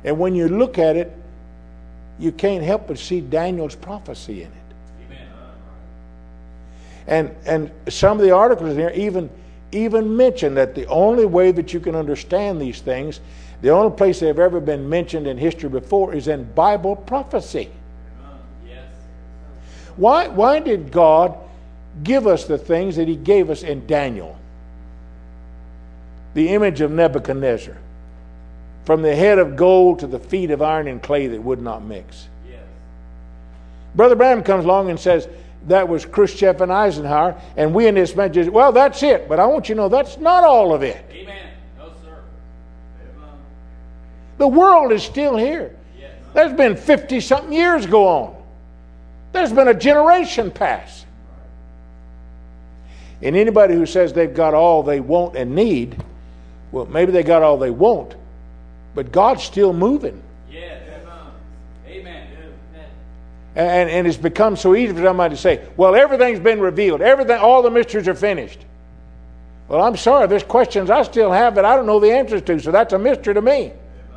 And when you look at it, you can't help but see Daniel's prophecy in it. Amen. And and some of the articles in here even even mention that the only way that you can understand these things, the only place they've ever been mentioned in history before is in Bible prophecy. Yes. Why why did God give us the things that he gave us in Daniel? The image of Nebuchadnezzar, from the head of gold to the feet of iron and clay that would not mix. Yes. Brother Branham comes along and says that was Khrushchev and Eisenhower, and we in this message, well, that's it. But I want you to know that's not all of it. Amen. No, sir. Amen. The world is still here. Yes. There's been fifty-something years go on. There's been a generation pass. And anybody who says they've got all they want and need, well, maybe they got all they want, but God's still moving. Yes. Amen. And, and it's become so easy for somebody to say, well, everything's been revealed. Everything, all the mysteries are finished. Well, I'm sorry, there's questions I still have that I don't know the answers to, so that's a mystery to me.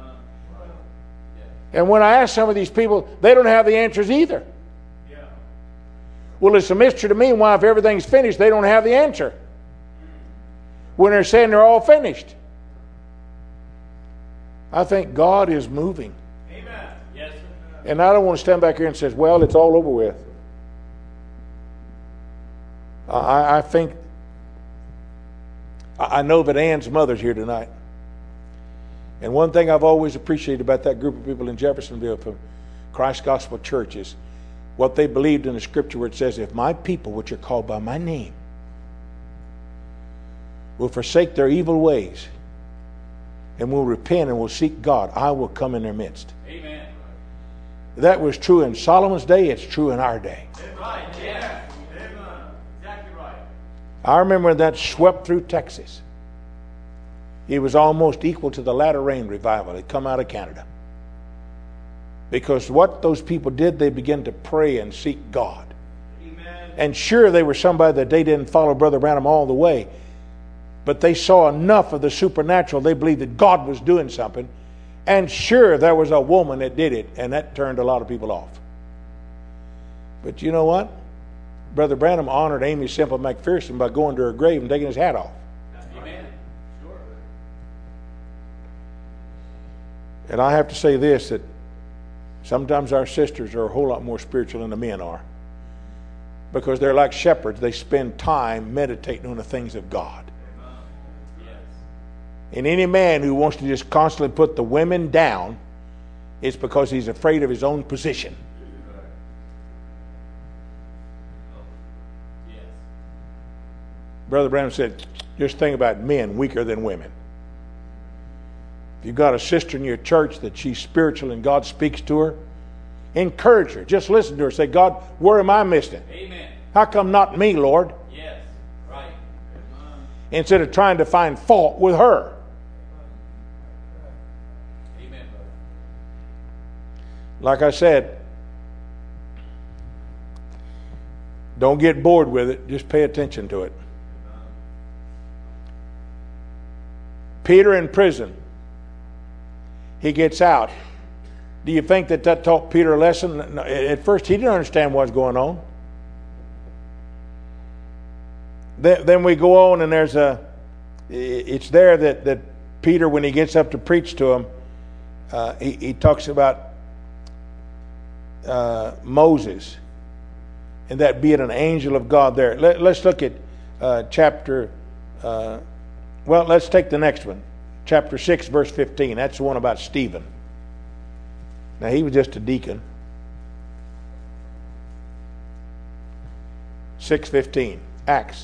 And when I ask some of these people, they don't have the answers either. Well, it's a mystery to me why if everything's finished, they don't have the answer. When they're saying they're all finished. I think God is moving. Amen. Yes. And I don't want to stand back here and say, well, it's all over with. I, I think, I know that Ann's mother's here tonight. And one thing I've always appreciated about that group of people in Jeffersonville from Christ Gospel Church is what they believed in the scripture where it says, if my people, which are called by my name, will forsake their evil ways and will repent and will seek God, I will come in their midst. Amen. That was true in Solomon's day. It's true in our day. Right. Yeah. Amen. Exactly right. I remember when that swept through Texas. It was almost equal to the latter rain revival that come out of Canada. Because what those people did, they began to pray and seek God. Amen. And sure, they were somebody that they didn't follow Brother Branham all the way. But they saw enough of the supernatural. They believed that God was doing something. And sure, there was a woman that did it. And that turned a lot of people off. But you know what? Brother Branham honored Amy Semple McPherson by going to her grave and taking his hat off. Amen. Sure. And I have to say this, that sometimes our sisters are a whole lot more spiritual than the men are. Because they're like shepherds. They spend time meditating on the things of God. Yes. And any man who wants to just constantly put the women down, it's because he's afraid of his own position. Yes. Brother Branham said, just think about men weaker than women. If you've got a sister in your church that she's spiritual and God speaks to her, encourage her. Just listen to her. Say, God, where am I missing? Amen. How come not me, Lord? Yes. Right. Amen. Instead of trying to find fault with her. Amen. Like I said, don't get bored with it. Just pay attention to it. Peter in prison. He gets out. Do you think that that taught Peter a lesson? At first, he didn't understand what's going on. Then, then we go on, and there's a. It's there that, that Peter, when he gets up to preach to him, uh, he, he talks about uh, Moses, and that being an angel of God there. Let, let's look at uh, chapter. Uh, well, let's take the next one. Chapter six, verse fifteen. That's the one about Stephen. Now, he was just a deacon. six fifteen. Acts.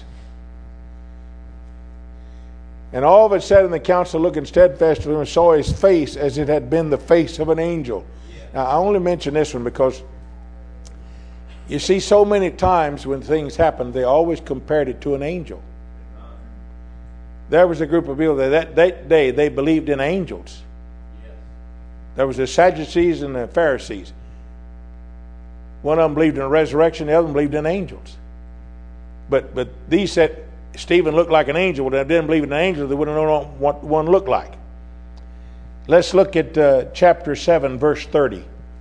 And all of it said in the council, looking steadfastly on him, saw his face as it had been the face of an angel. Now, I only mention this one because you see so many times when things happen, they always compared it to an angel. There was a group of people that that, that day they believed in angels. Yes. There was the Sadducees and the Pharisees. One of them believed in a resurrection, the other one believed in angels. But but these said Stephen looked like an angel. Well, they didn't believe in an angel, they wouldn't know what one looked like. Let's look at uh, chapter seven, verse thirty.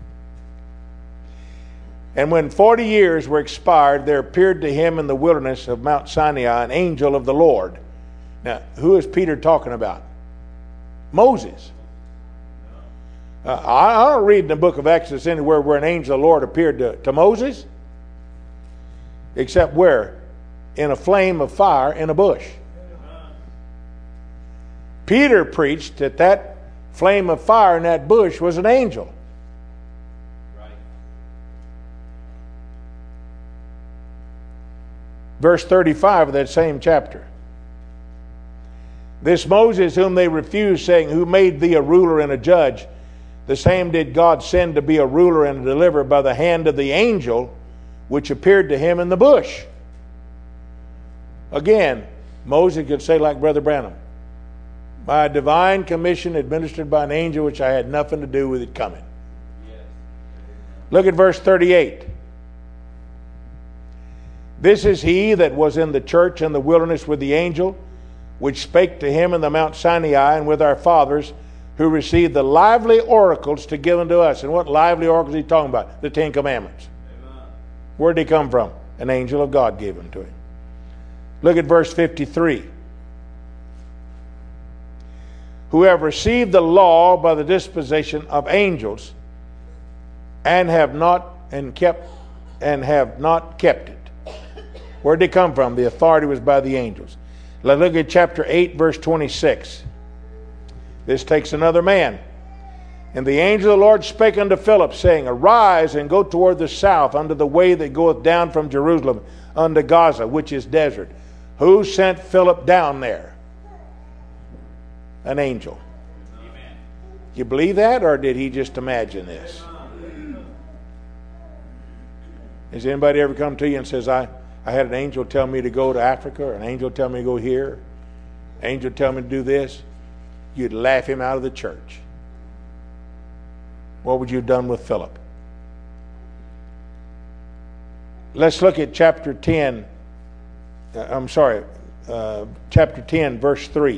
And when forty years were expired, there appeared to him in the wilderness of Mount Sinai an angel of the Lord. Now, who is Peter talking about? Moses. Uh, I, I don't read in the book of Exodus anywhere where an angel of the Lord appeared to, to Moses. Except where? In a flame of fire in a bush. Peter preached that that flame of fire in that bush was an angel. Verse thirty-five of that same chapter. This Moses whom they refused, saying, who made thee a ruler and a judge? The same did God send to be a ruler and a deliverer by the hand of the angel which appeared to him in the bush. Again, Moses could say like Brother Branham, by a divine commission administered by an angel which I had nothing to do with it coming. Yes. Look at verse thirty-eight. This is he that was in the church in the wilderness with the angel, which spake to him in the Mount Sinai and with our fathers, who received the lively oracles to give unto us. And what lively oracles is he talking about? The Ten Commandments. Amen. Where did he come from? An angel of God gave them to him. Look at verse fifty-three. Who have received the law by the disposition of angels, and have not and kept and have not kept it. Where did it come from? The authority was by the angels. Let's look at chapter eight, verse twenty-six. This takes another man. And the angel of the Lord spake unto Philip, saying, arise and go toward the south unto the way that goeth down from Jerusalem unto Gaza, which is desert. Who sent Philip down there? An angel. Amen. You believe that, or did he just imagine this? Has anybody ever come to you and says, I, I had an angel tell me to go to Africa, or an angel tell me to go here, an angel tell me to do this? You'd laugh him out of the church. What would you have done with Philip? Let's look at chapter ten. Uh, I'm sorry, uh, chapter ten, verse three.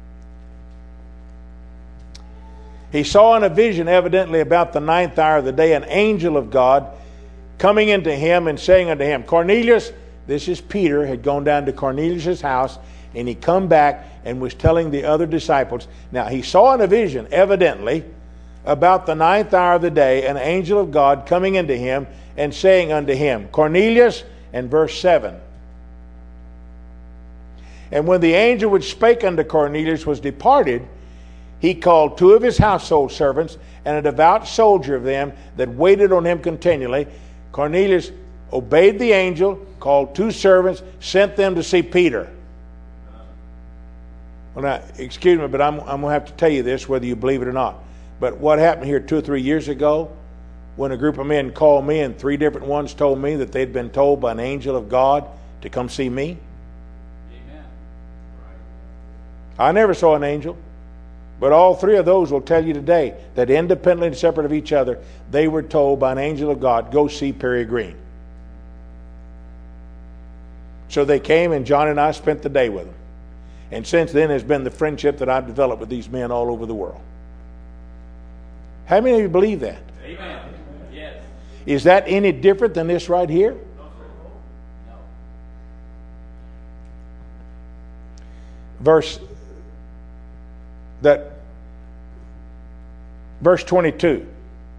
He saw in a vision, evidently about the ninth hour of the day, an angel of God coming into him and saying unto him, Cornelius. This is Peter, had gone down to Cornelius' house, and he come back and was telling the other disciples. Now, he saw in a vision, evidently, about the ninth hour of the day, an angel of God coming into him and saying unto him, Cornelius, and verse seven. And when the angel which spake unto Cornelius was departed, he called two of his household servants and a devout soldier of them that waited on him continually. Cornelius obeyed the angel, called two servants, sent them to see Peter. Well, now, excuse me, but I'm, I'm going to have to tell you this, whether you believe it or not. But what happened here two or three years ago, when a group of men called me, and three different ones told me that they'd been told by an angel of God to come see me. Amen. I never saw an angel. But all three of those will tell you today that independently and separate of each other, they were told by an angel of God, go see Perry Green. So they came, and John and I spent the day with them. And since then has been the friendship that I've developed with these men all over the world. How many of you believe that? Amen. Yes. Is that any different than this right here? No. Verse that verse twenty-two.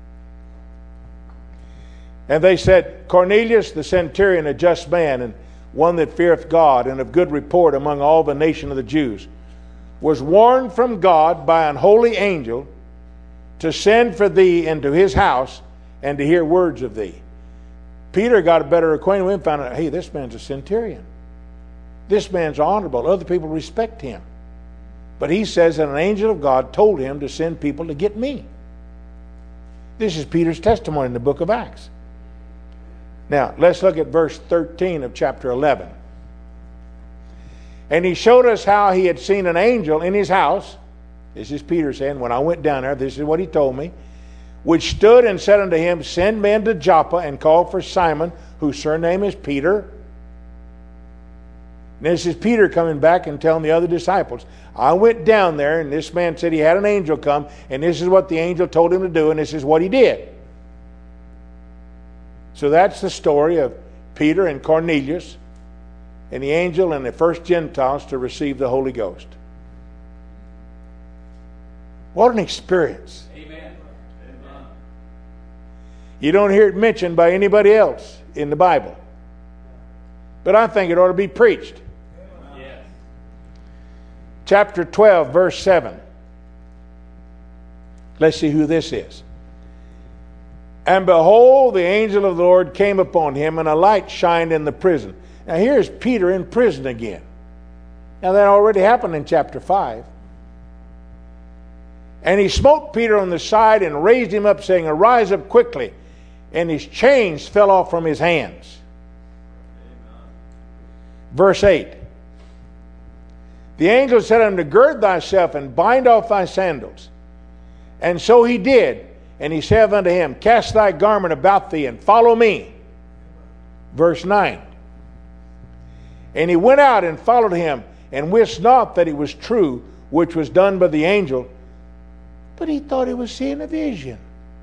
And they said, Cornelius the centurion, a just man, and one that feareth God, and of good report among all the nation of the Jews, was warned from God by an holy angel to send for thee into his house and to hear words of thee. Peter got a better acquaintance with him, found out, hey, this man's a centurion. This man's honorable. Other people respect him. But he says that an angel of God told him to send people to get me. This is Peter's testimony in the book of Acts. Now, let's look at verse thirteen of chapter eleven. And he showed us how he had seen an angel in his house. This is Peter saying, when I went down there, this is what he told me. Which stood and said unto him, send men to Joppa and call for Simon, whose surname is Peter. And this is Peter coming back and telling the other disciples, I went down there and this man said he had an angel come and this is what the angel told him to do and this is what he did. So that's the story of Peter and Cornelius and the angel and the first Gentiles to receive the Holy Ghost. What an experience. Amen. You don't hear it mentioned by anybody else in the Bible. But I think it ought to be preached. Yes. Chapter twelve, verse seven. Let's see who this is. And behold, the angel of the Lord came upon him, and a light shined in the prison. Now here's Peter in prison again. Now that already happened in chapter five. And he smote Peter on the side and raised him up, saying, Arise up quickly. And his chains fell off from his hands. Verse eight. The angel said unto him, Gird thyself and bind off thy sandals. And so he did. And he said unto him, Cast thy garment about thee and follow me. Verse nine. And he went out and followed him, and wist not that it was true, which was done by the angel, but he thought he was seeing a vision.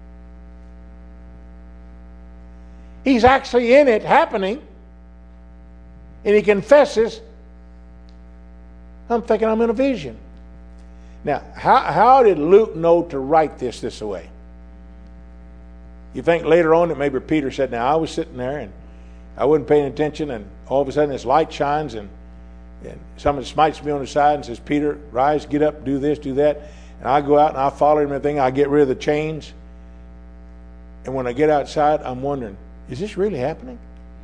He's actually in it, happening, and he confesses, I'm thinking I'm in a vision. Now, how, how did Luke know to write this this way? You think later on that maybe Peter said, now I was sitting there and I wasn't paying attention, and all of a sudden this light shines and, and someone smites me on the side and says, Peter, rise, get up, do this, do that. And I go out and I follow him and everything. I get rid of the chains. And when I get outside, I'm wondering, is this really happening?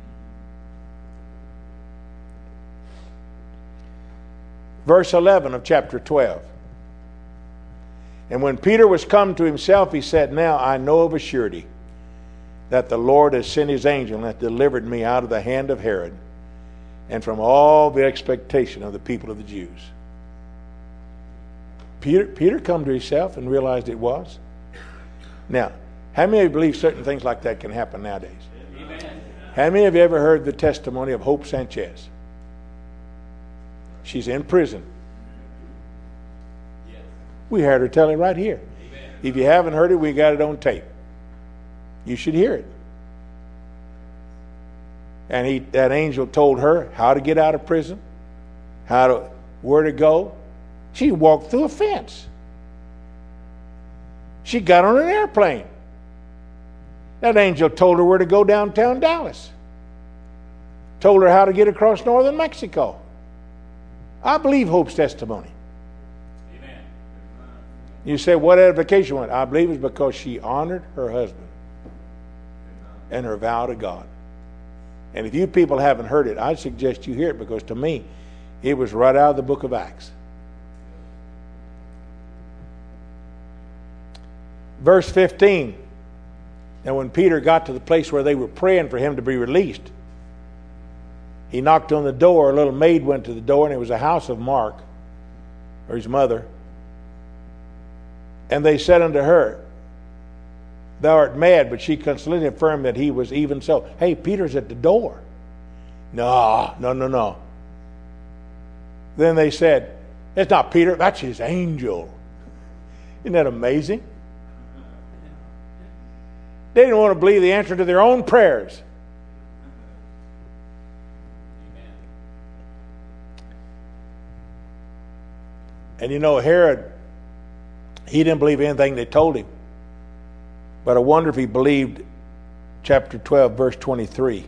Verse eleven of chapter twelve. And when Peter was come to himself, he said, Now I know of a surety that the Lord has sent his angel and hath delivered me out of the hand of Herod and from all the expectation of the people of the Jews. Peter, Peter come to himself and realized it was. Now, how many of you believe certain things like that can happen nowadays? Amen. How many of you ever heard the testimony of Hope Sanchez? She's in prison. Yes. We heard her tell it right here. Amen. If you haven't heard it, we got it on tape. You should hear it. And he, that angel told her how to get out of prison, how to, where to go. She walked through a fence. She got on an airplane. That angel told her where to go downtown Dallas. Told her how to get across northern Mexico. I believe Hope's testimony. Amen. You say, what edification went? I believe it's because she honored her husband and her vow to God. And if you people haven't heard it, I suggest you hear it, because to me, it was right out of the book of Acts. Verse fifteen. And when Peter got to the place where they were praying for him to be released, he knocked on the door. A little maid went to the door, and it was a house of Mark, or his mother. And they said unto her, Thou art mad. But she constantly affirmed that he was even so. Hey, Peter's at the door. No, no, no, no. Then they said, It's not Peter, that's his angel. Isn't that amazing? They didn't want to believe the answer to their own prayers. Amen. And you know, Herod, he didn't believe anything they told him. But I wonder if he believed chapter twelve, verse twenty-three.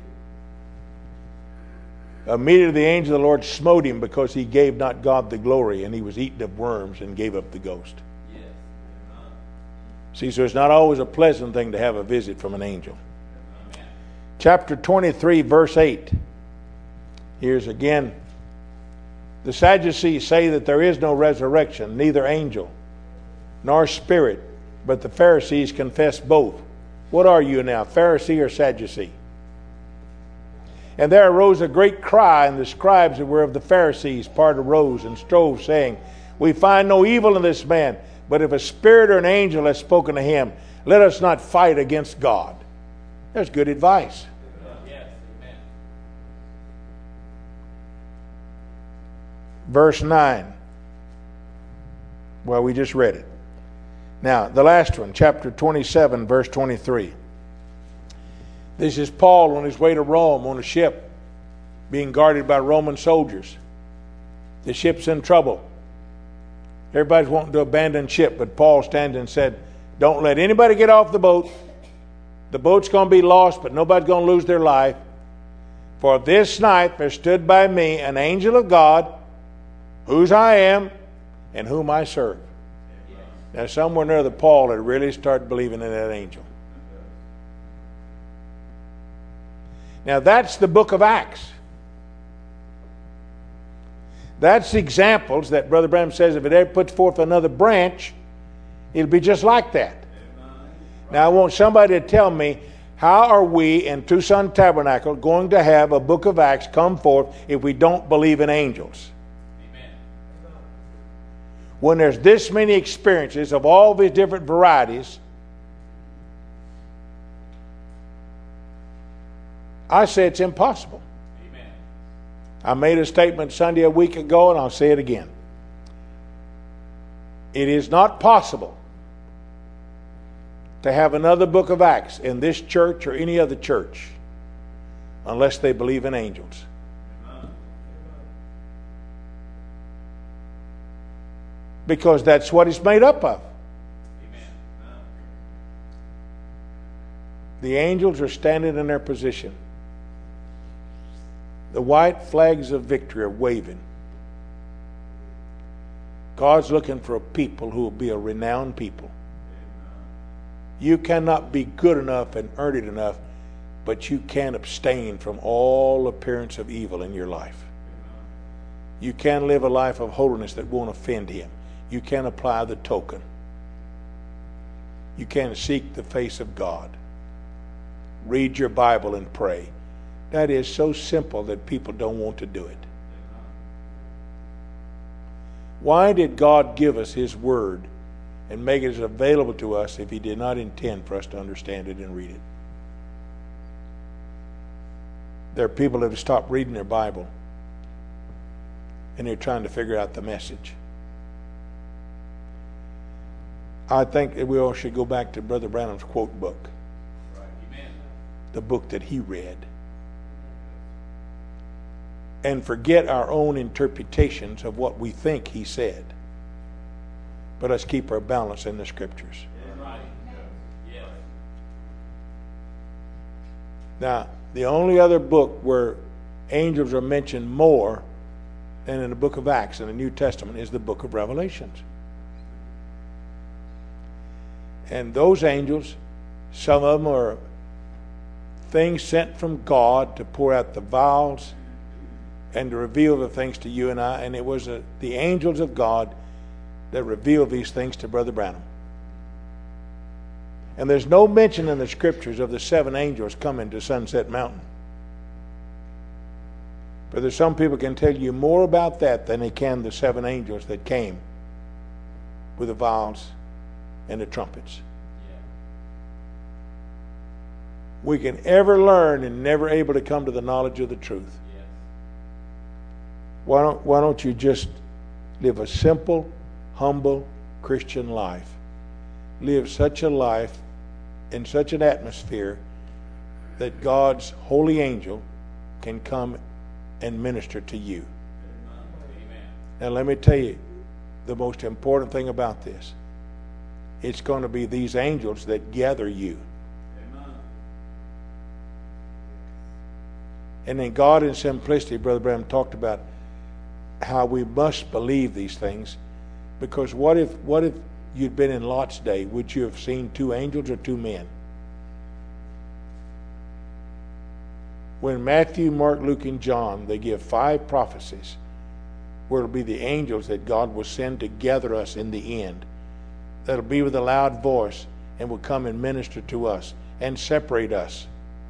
Immediately the angel of the Lord smote him, because he gave not God the glory, and he was eaten of worms and gave up the ghost. Yes. See, so it's not always a pleasant thing to have a visit from an angel. Amen. Chapter twenty-three, verse eight. Here's again. The Sadducees say that there is no resurrection, neither angel nor spirit, but the Pharisees confess both. What are you now, Pharisee or Sadducee? And there arose a great cry, and the scribes that were of the Pharisees part arose and strove, saying, We find no evil in this man, but if a spirit or an angel has spoken to him, let us not fight against God. That's good advice. Yes. Amen. verse nine. Well, we just read it. Now, the last one, chapter twenty-seven, verse twenty-three. This is Paul on his way to Rome on a ship being guarded by Roman soldiers. The ship's in trouble. Everybody's wanting to abandon ship, but Paul stands and said, don't let anybody get off the boat. The boat's going to be lost, but nobody's going to lose their life. For this night there stood by me an angel of God, whose I am and whom I serve. Now, somewhere near the Paul had really started believing in that angel. Now, that's the book of Acts. That's examples that Brother Branham says if it ever puts forth another branch, it'll be just like that. Now, I want somebody to tell me, how are we in Tucson Tabernacle going to have a book of Acts come forth if we don't believe in angels? Amen. When there's this many experiences of all these different varieties, I say it's impossible. Amen. I made a statement Sunday a week ago, and I'll say it again. It is not possible to have another book of Acts in this church or any other church unless they believe in angels. Because that's what it's made up of. Amen. The angels are standing in their position. The white flags of victory are waving. God's looking for a people who will be a renowned people. You cannot be good enough and earn it enough, but you can abstain from all appearance of evil in your life. You can live a life of holiness that won't offend Him. You can apply the token. You can seek the face of God. Read your Bible and pray. That is so simple that people don't want to do it. Why did God give us His Word and make it available to us if He did not intend for us to understand it and read it? There are people that have stopped reading their Bible and they're trying to figure out the message. I think that we all should go back to Brother Branham's quote book. Right. The book that he read. And forget our own interpretations of what we think he said. But let's keep our balance in the Scriptures. Right. Yeah. Now, the only other book where angels are mentioned more than in the book of Acts in the New Testament is the book of Revelations. And those angels, some of them are things sent from God to pour out the vials and to reveal the things to you and I. And it was a, the angels of God that revealed these things to Brother Branham. And there's no mention in the Scriptures of the seven angels coming to Sunset Mountain. But there's some people can tell you more about that than they can the seven angels that came with the vials and the trumpets. Yeah. We can ever learn and never able to come to the knowledge of the truth. Yes. Why don't, why don't you just live a simple, humble Christian life? Live such a life in such an atmosphere that God's holy angel can come and minister to you. Amen. Now let me tell you the most important thing about this. It's going to be these angels that gather you. Amen. And then God in simplicity, Brother Branham talked about how we must believe these things, because what if what if you'd been in Lot's day? Would you have seen two angels or two men? When Matthew, Mark, Luke, and John, they give five prophecies where it'll be the angels that God will send to gather us in the end. That'll be with a loud voice and will come and minister to us and separate us.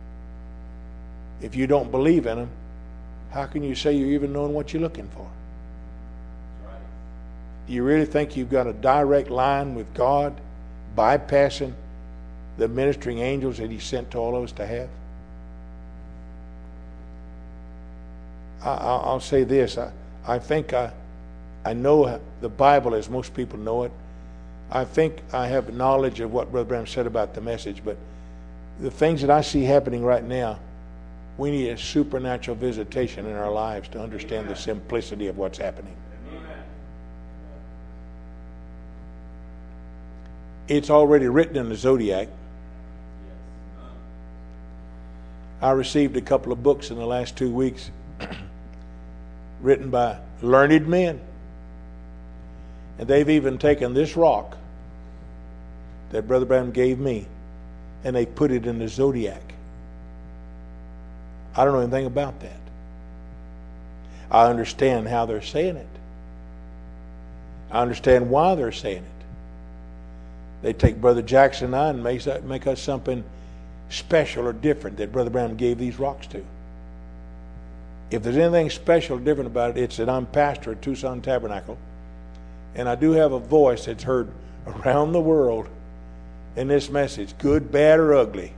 If you don't believe in them, how can you say you're even knowing what you're looking for? Right. Do you really think you've got a direct line with God, bypassing the ministering angels that He sent to all of us to have? I, I'll say this. I, I think I, I know the Bible as most people know it. I think I have knowledge of what Brother Branham said about the message, but the things that I see happening right now, we need a supernatural visitation in our lives to understand the simplicity of what's happening. It's already written in the Zodiac. I received a couple of books in the last two weeks written by learned men. And they've even taken this rock that Brother Branham gave me and they put it in the Zodiac. I don't know anything about that. I understand how they're saying it. I understand why they're saying it. They take Brother Jackson and I and make, make us something special or different that Brother Branham gave these rocks to. If there's anything special or different about it, it's that I'm pastor at Tucson Tabernacle, and I do have a voice that's heard around the world in this message, good, bad, or ugly.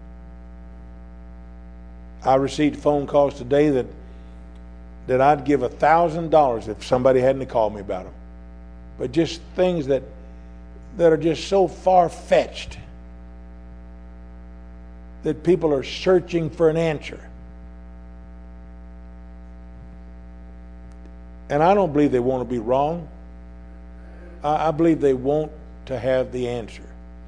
I received phone calls today that that I'd give a thousand dollars if somebody hadn't called me about them. But just things that that are just so far-fetched that people are searching for an answer. And I don't believe they want to be wrong. I, I believe they want to have the answer.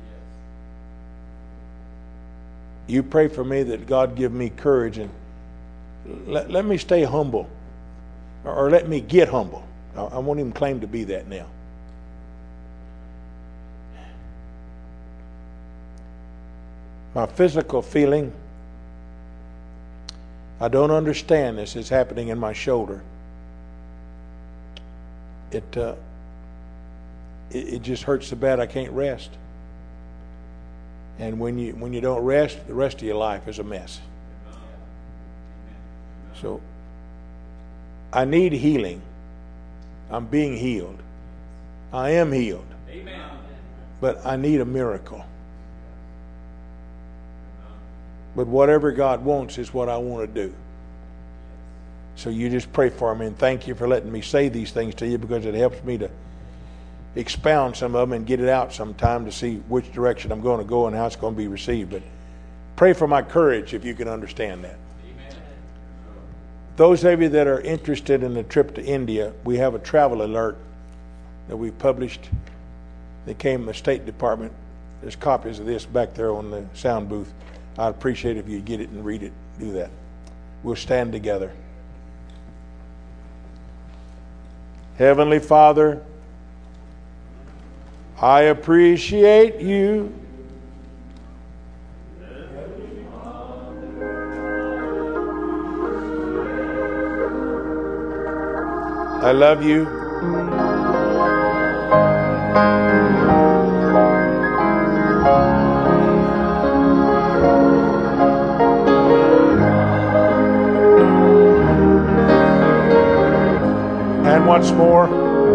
You pray for me that God give me courage and let, let me stay humble, or, or let me get humble. I, I won't even claim to be that now. My physical feeling, I don't understand this. It's happening in my shoulder. It, uh, it, it just hurts so bad I can't rest. And when you when you don't rest, the rest of your life is a mess. So I need healing. I'm being healed. I am healed. Amen. But I need a miracle. But whatever God wants is what I want to do. So you just pray for me, and thank you for letting me say these things to you, because it helps me to expound some of them and get it out sometime to see which direction I'm going to go and how it's going to be received. But pray for my courage if you can understand that. Amen. Those of you that are interested in the trip to India, we have a travel alert that we published. That came from the State Department. There's copies of this back there on the sound booth. I'd appreciate if you get it and read it. Do that. We'll stand together. Heavenly Father, I appreciate you. I love you. And once more.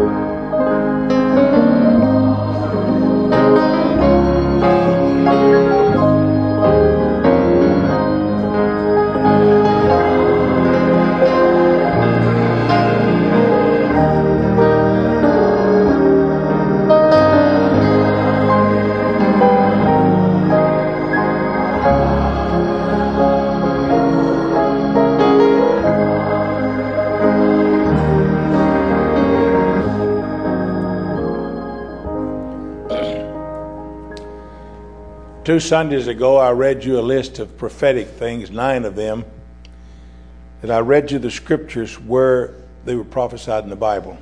Two Sundays ago, I read you a list of prophetic things, nine of them, that I read you the scriptures where they were prophesied in the Bible.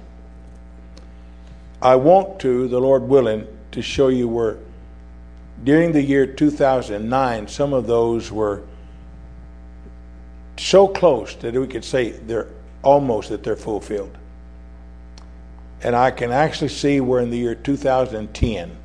I want to, the Lord willing, to show you where during the year two thousand nine, some of those were so close that we could say they're almost that they're fulfilled. And I can actually see where in the year two thousand ten,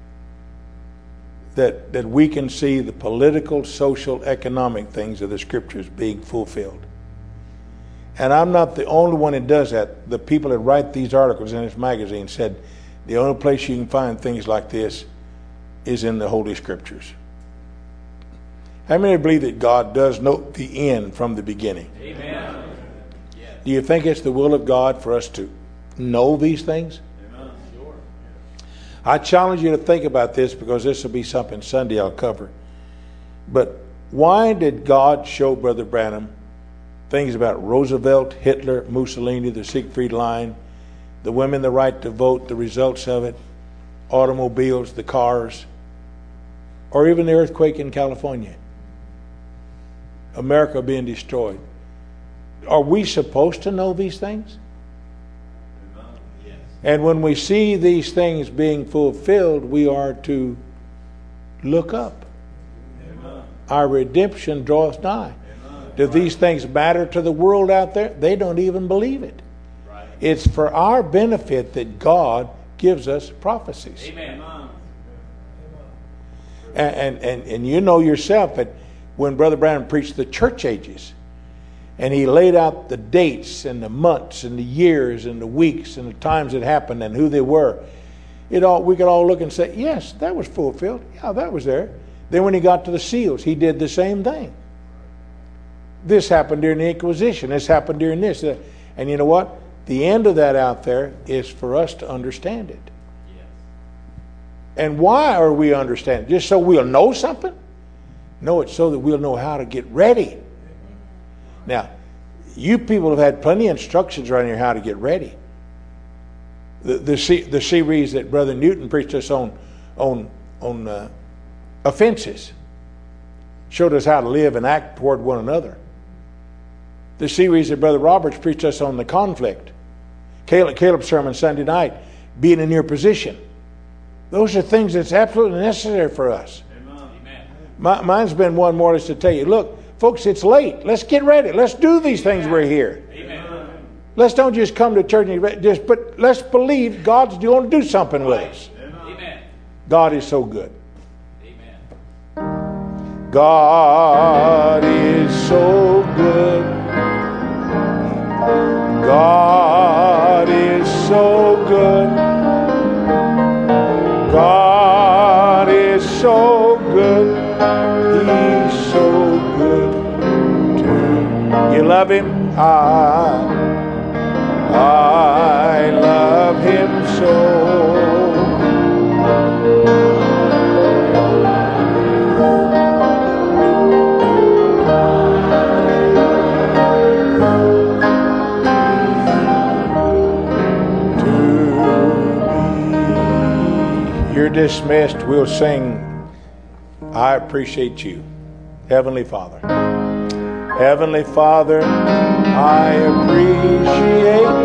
that, that we can see the political, social, economic things of the scriptures being fulfilled. And I'm not the only one that does that. The people that write these articles in this magazine said the only place you can find things like this is in the Holy Scriptures. How many believe that God does know the end from the beginning? Amen. Do you think it's the will of God for us to know these things? Sure. I challenge you to think about this, because this will be something Sunday I'll cover. But why did God show Brother Branham things about Roosevelt, Hitler, Mussolini, the Siegfried Line, the women, the right to vote, the results of it, automobiles, the cars, or even the earthquake in California, America being destroyed? Are we supposed to know these things? Yes. And when we see these things being fulfilled, we are to look up. Amen. Our redemption draweth nigh. Do these things matter to the world out there? They don't even believe it. Right. It's for our benefit that God gives us prophecies. Amen. And, and, and, and you know yourself that when Brother Branham preached the church ages, and he laid out the dates and the months and the years and the weeks and the times it happened and who they were, it all we could all look and say, yes, that was fulfilled. Yeah, that was there. Then when he got to the seals, he did the same thing. This happened during the Inquisition. This happened during this. And you know what? The end of that out there is for us to understand it. Yes. And why are we understanding? Just so we'll know something? No, it's so that we'll know how to get ready. Now, you people have had plenty of instructions around here how to get ready. The the, the series that Brother Newton preached us on on on uh, offenses showed us how to live and act toward one another. The series that Brother Roberts preached us on the conflict. Caleb, Caleb's sermon Sunday night, being in your position. Those are things that's absolutely necessary for us. Amen. My, mine's been one more or less to tell you, look, folks, it's late. Let's get ready. Let's do these things we're here. Amen. Let's don't just come to church and just, but let's believe God's going to do something with us. Amen. God is so good. Amen. God is so good. God is so good. God is so good. He's so good to you. Love him? I, I love him so. You're dismissed. We'll sing I Appreciate You. Heavenly Father. Heavenly Father, I appreciate